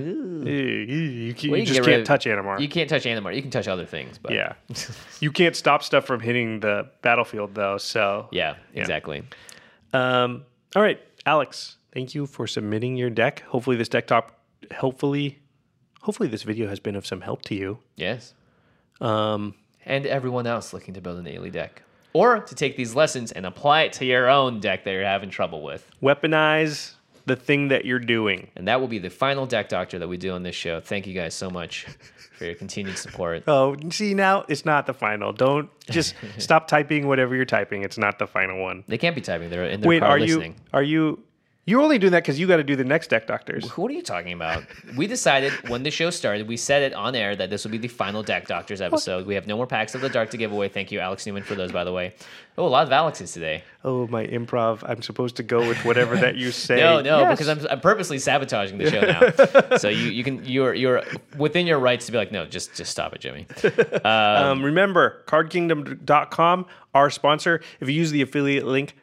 You Well, just get rid can't of- touch Animar. You can't touch Animar. You can touch other things, but Yeah. You can't stop stuff from hitting the battlefield, though. So, yeah, exactly. all right, Alex, thank you for submitting your deck. Hopefully, this deck top, hopefully this video has been of some help to you. Yes. And everyone else looking to build an Ailey deck. Or to take these lessons and apply it to your own deck that you're having trouble with. Weaponize the thing that you're doing. And that will be the final deck doctor that we do on this show. Thank you guys so much for your continued support. Oh, see, now it's not the final. Don't just stop typing whatever you're typing. It's not the final one. They can't be typing. They're in their Wait, car are listening. you're only doing that because you got to do the next deck doctors. What are you talking about? We decided when the show started, we said it on air that this would be the final Deck Doctors episode. We have no more Packs of the Dark to give away. Thank you, Alex Newman, for those, by the way. Oh, a lot of Alexes today. Oh, my improv. I'm supposed to go with whatever that you say. No, Yes. because I'm purposely sabotaging the show now. So you're within your rights to be like, no, just stop it, Jimmy. Remember, cardkingdom.com, our sponsor. If you use the affiliate link,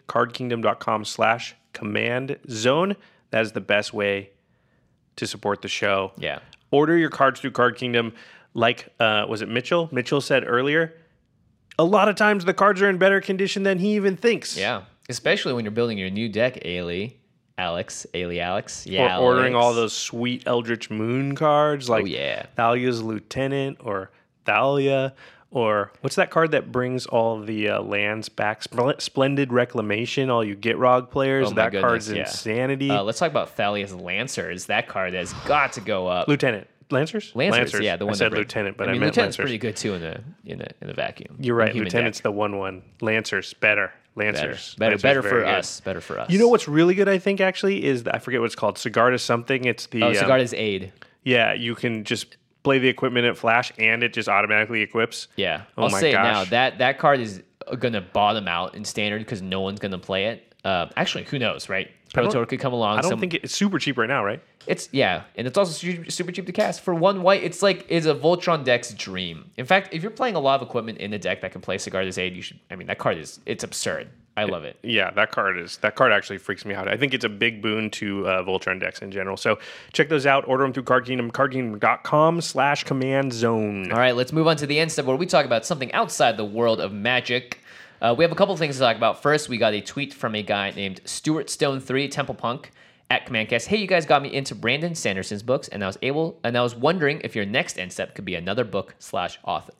cardkingdom.com/command zone, that is the best way to support the show. Yeah. Order your cards through Card Kingdom. Like, was it Mitchell? Mitchell said earlier, a lot of times the cards are in better condition than he even thinks. Yeah. Especially when you're building your new deck, Ailey. Alex. Yeah. Or ordering Alex. all those sweet Eldritch Moon cards like yeah. Thalia's Lieutenant or Thalia. Or what's that card that brings all the lands back? Splendid Reclamation, all you Gitrog players. Oh my that card's goodness, yeah. insanity. Let's talk about Thalia's Lancers. That card has got to go up. Lieutenant. Lancers? Lancers, yeah, the one I said that Lieutenant, but I meant Lieutenant's Lancers. pretty good too in the vacuum. You're right. Human Lieutenant's deck. the 1/1. Lancers, better. Lancers. Better Lancers, for very good. us. Better for us. You know what's really good, I think, actually, is I forget what it's called. Sigarda something. It's the... Sigarda's Aid. Yeah, you can just play the equipment at flash, and it just automatically equips. Yeah. Oh I'll my say it gosh. now. That card is going to bottom out in standard because no one's going to play it. Actually, who knows, right? Pro Tour could come along. I don't think it's super cheap right now, right? It's and it's also super cheap to cast. For one white, it's a Voltron deck's dream. In fact, if you're playing a lot of equipment in a deck that can play Sigarda's Aid, you should. I mean, that card it's absurd. I love it. Yeah, that card actually freaks me out. I think it's a big boon to Voltron decks in general. So check those out. Order them through Card Kingdom, cardkingdom.com/command zone. All right, let's move on to the end step where we talk about something outside the world of Magic. We have a couple things to talk about. First, we got a tweet from a guy named Stuart Stone 3 Temple Punk at CommandCast. Hey, you guys got me into Brandon Sanderson's books, and I was wondering if your next end step could be another book/author.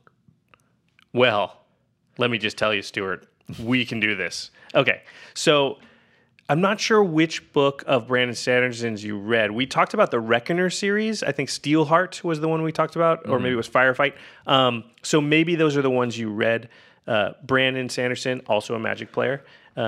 Well, let me just tell you, Stuart, we can do this. Okay, so I'm not sure which book of Brandon Sanderson's you read. We talked about the Reckoner series. I think Steelheart was the one we talked about, or maybe it was Firefight. So maybe those are the ones you read. Brandon Sanderson, also a Magic player,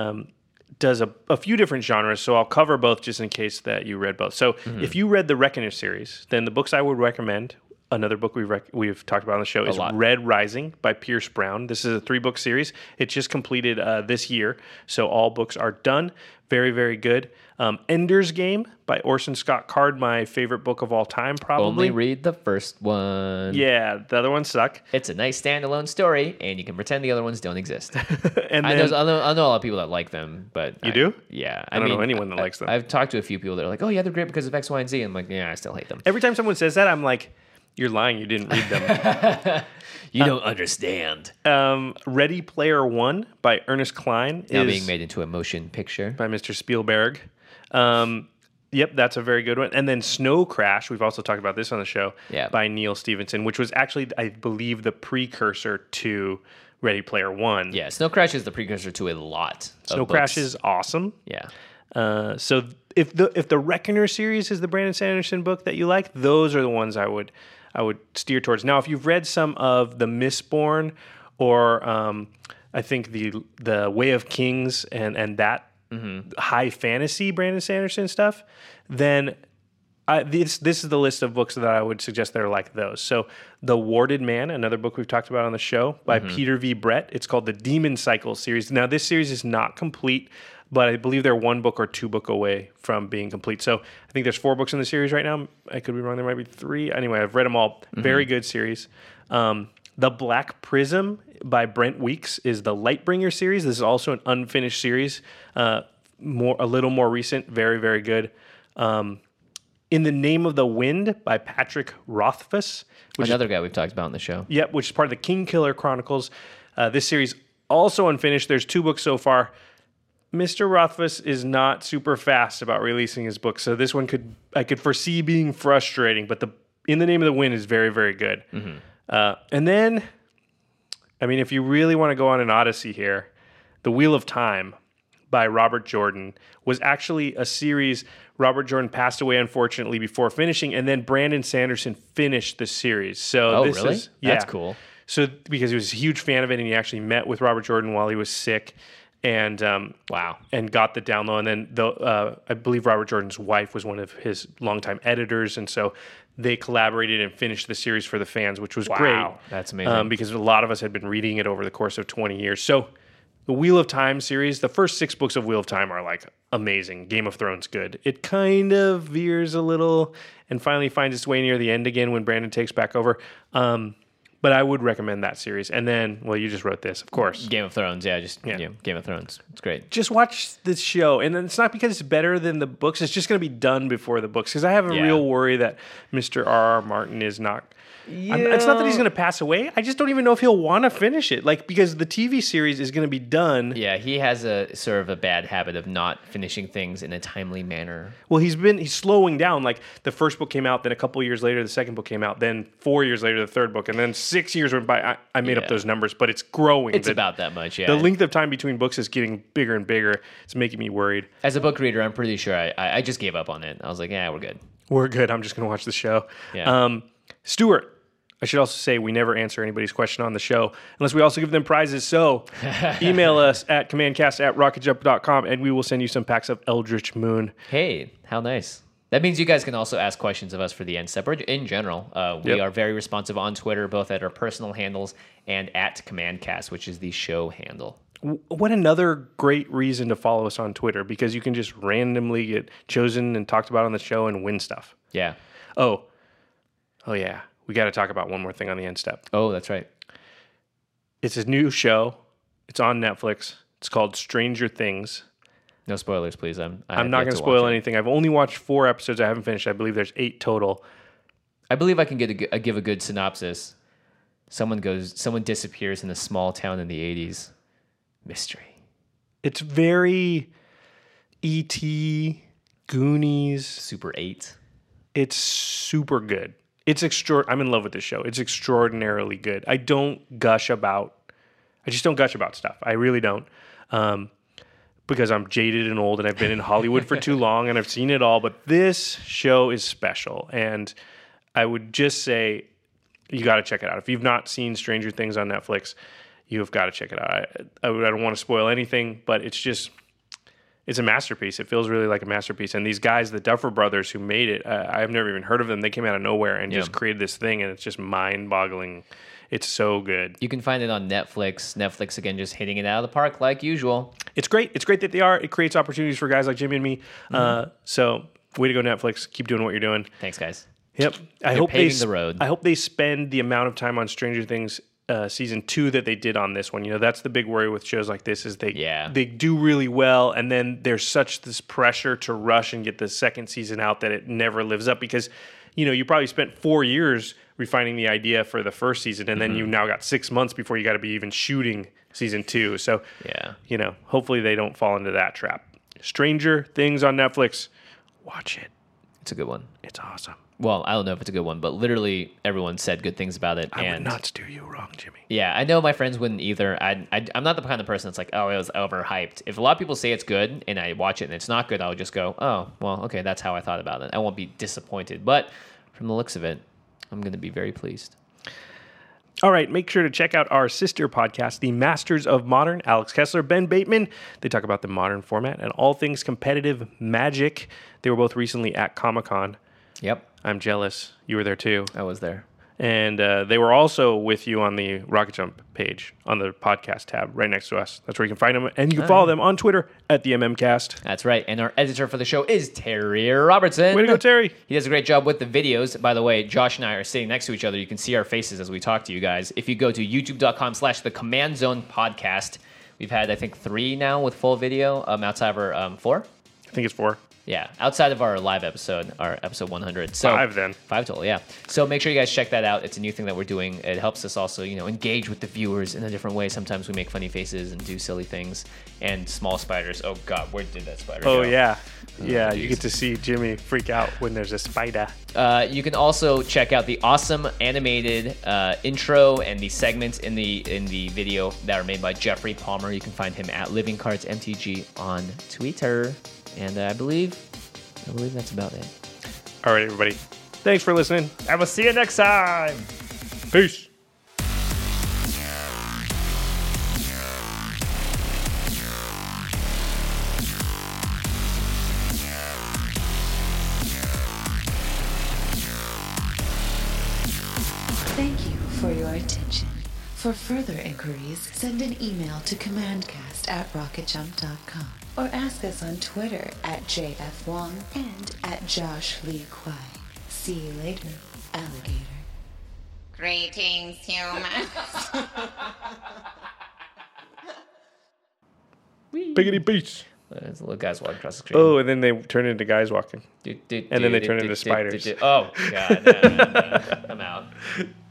does a few different genres, so I'll cover both just in case that you read both. So if you read the Reckoner series, then the books I would recommend, another book we've talked about on the show, is Red Rising by Pierce Brown. This is a 3-book series. It just completed this year, so all books are done. Very, very good. Ender's Game by Orson Scott Card, my favorite book of all time, probably. Only read the first one. Yeah, the other ones suck. It's a nice standalone story, and you can pretend the other ones don't exist. And I then, know a lot of people that like them, but You do? Yeah, I don't know anyone that likes them. I've talked to a few people that are like, "Oh yeah, they're great because of X, Y, and Z." And I'm like, "Yeah, I still hate them." every time someone says that, I'm like, you're lying. You didn't read them. You don't understand. Ready Player One by Ernest Cline Now is being made into a motion picture. by Mr. Spielberg. Yep, that's a very good one. And then Snow Crash, we've also talked about this on the show, Yeah. by Neil Stephenson, which was actually, I believe, the precursor to Ready Player One. Yeah, Snow Crash is the precursor to a lot. Snow Crash is awesome. Yeah. So if the Reckoner series is the Brandon Sanderson book that you like, those are the ones I would steer towards. Now, if you've read some of the Mistborn or I think the Way of Kings and that high fantasy Brandon Sanderson stuff, then this is the list of books that I would suggest that are like those. So The Warded Man, another book we've talked about on the show by Peter V. Brett. It's called the Demon Cycle series. Now, this series is not complete, but I believe they're 1 book or 2 book away from being complete. So I think there's 4 books in the series right now. I could be wrong. There might be 3. Anyway, I've read them all. Very good series. The Black Prism by Brent Weeks is the Lightbringer series. This is also an unfinished series. a little more recent, very, very good. In the Name of the Wind by Patrick Rothfuss. Another guy we've talked about on the show. Yep, which is part of the King Killer Chronicles. This series also unfinished. There's 2 books so far. Mr. Rothfuss is not super fast about releasing his books, so this one I could foresee being frustrating. But In the Name of the Wind is very, very good. And then, I mean, if you really want to go on an odyssey here, The Wheel of Time by Robert Jordan was actually a series. Robert Jordan passed away, unfortunately, before finishing, and then Brandon Sanderson finished the series. So this really? is yeah. That's cool. So because he was a huge fan of it, and he actually met with Robert Jordan while he was sick, and Wow. and got the download. And then I believe Robert Jordan's wife was one of his longtime editors, and so they collaborated and finished the series for the fans, which was great. That's amazing. Because a lot of us had been reading it over the course of 20 years. So the Wheel of Time series, the first 6 books of Wheel of Time are like amazing. Game of Thrones good. It kind of veers a little and finally finds its way near the end again when Brandon takes back over. But I would recommend that series. And then, well, you just wrote this, of course. Game of Thrones, yeah, Game of Thrones. It's great. Just watch this show. And it's not because it's better than the books. It's just going to be done before the books. Because I have a real worry that Mr. R.R. Martin is not... It's not that he's going to pass away. I just don't even know if he'll want to finish it. Like, because the TV series is going to be done. Yeah, he has a sort of a bad habit of not finishing things in a timely manner. Well, he's slowing down. Like, the first book came out, then a couple years later, the second book came out, then 4 years later, the third book, and then 6 years went by. I made up those numbers, but it's growing. It's about that much, yeah. The length of time between books is getting bigger and bigger. It's making me worried. As a book reader, I'm pretty sure I just gave up on it. I was like, yeah, we're good. We're good. I'm just going to watch the show. Yeah. Stuart, I should also say we never answer anybody's question on the show unless we also give them prizes. So email us at commandcast@rocketjump.com and we will send you some packs of Eldritch Moon. Hey, how nice. That means you guys can also ask questions of us for the end step or in general. We are very responsive on Twitter, both at our personal handles and at CommandCast, which is the show handle. What another great reason to follow us on Twitter, because you can just randomly get chosen and talked about on the show and win stuff. Yeah. Oh yeah. We got to talk about one more thing on the end step. Oh, that's right. It's a new show. It's on Netflix. It's called Stranger Things. No spoilers, please. I'm not going to spoil anything. I've only watched 4 episodes. I haven't finished. I believe there's 8 total. I believe I can give a good synopsis. Someone disappears in a small town in the 80s. Mystery. It's very E.T., Goonies. Super 8. It's super good. I'm in love with this show. It's extraordinarily good. I just don't gush about stuff. I really don't. Because I'm jaded and old and I've been in Hollywood for too long and I've seen it all. But this show is special. And I would just say you got to check it out. If you've not seen Stranger Things on Netflix, you've got to check it out. I don't want to spoil anything, but it's a masterpiece. It feels really like a masterpiece. And these guys, the Duffer Brothers who made it, I've never even heard of them. They came out of nowhere and just created this thing, and it's just mind-boggling. It's so good. You can find it on Netflix. Netflix, again, just hitting it out of the park like usual. It's great. It's great that they are. It creates opportunities for guys like Jimmy and me. So way to go, Netflix. Keep doing what you're doing. Thanks, guys. Yep. I hope they spend the amount of time on Stranger Things season 2 that they did on this one. You know, that's the big worry with shows like this is they do really well, and then there's such this pressure to rush and get the second season out that it never lives up, because you know, you probably spent 4 years refining the idea for the first season, and then you now got 6 months before you got to be even shooting season 2. So you know, hopefully they don't fall into that trap. Stranger Things on Netflix. Watch it. It's a good one. It's awesome. Well, I don't know if it's a good one, but literally everyone said good things about it. I would not steer you wrong, Jimmy. Yeah, I know my friends wouldn't either. I'm not the kind of person that's like, oh, it was overhyped. If a lot of people say it's good and I watch it and it's not good, I would just go, oh, well, okay, that's how I thought about it. I won't be disappointed. But from the looks of it, I'm going to be very pleased. All right, make sure to check out our sister podcast, The Masters of Modern. Alex Kessler, Ben Bateman. They talk about the modern format and all things competitive Magic. They were both recently at Comic-Con. Yep. I'm jealous. You were there too. I was there. And they were also with you on the Rocket Jump page on the podcast tab right next to us. That's where you can find them. And you can follow them on Twitter at the MMCast. That's right. And our editor for the show is Terry Robertson. Way to go, Terry. He does a great job with the videos. By the way, Josh and I are sitting next to each other. You can see our faces as we talk to you guys. If you go to youtube.com/the Command Zone podcast, We've had, I think, 3 now with full video outside of our 4. I think it's 4. Yeah, outside of our live episode, our episode 100. So 5 then. 5 total, yeah. So make sure you guys check that out. It's a new thing that we're doing. It helps us also, engage with the viewers in a different way. Sometimes we make funny faces and do silly things. And small spiders. Oh, God, where did that spider go? Oh, yeah. Yeah, you get to see Jimmy freak out when there's a spider. You can also check out the awesome animated intro and the segments in the video that are made by Jeffrey Palmer. You can find him at Living Cards MTG on Twitter. And I believe that's about it. All right, everybody. Thanks for listening. And we'll see you next time. Peace. Thank you for your attention. For further inquiries, send an email to commandcast@rocketjump.com or ask us on Twitter @JFWong and @JoshLeeQuai. See you later, alligator. Greetings, humans. Biggity beach. There's little guys walking across the screen. Oh, and then they turn into guys walking. And then they turn into spiders. Oh, God. No. I'm out.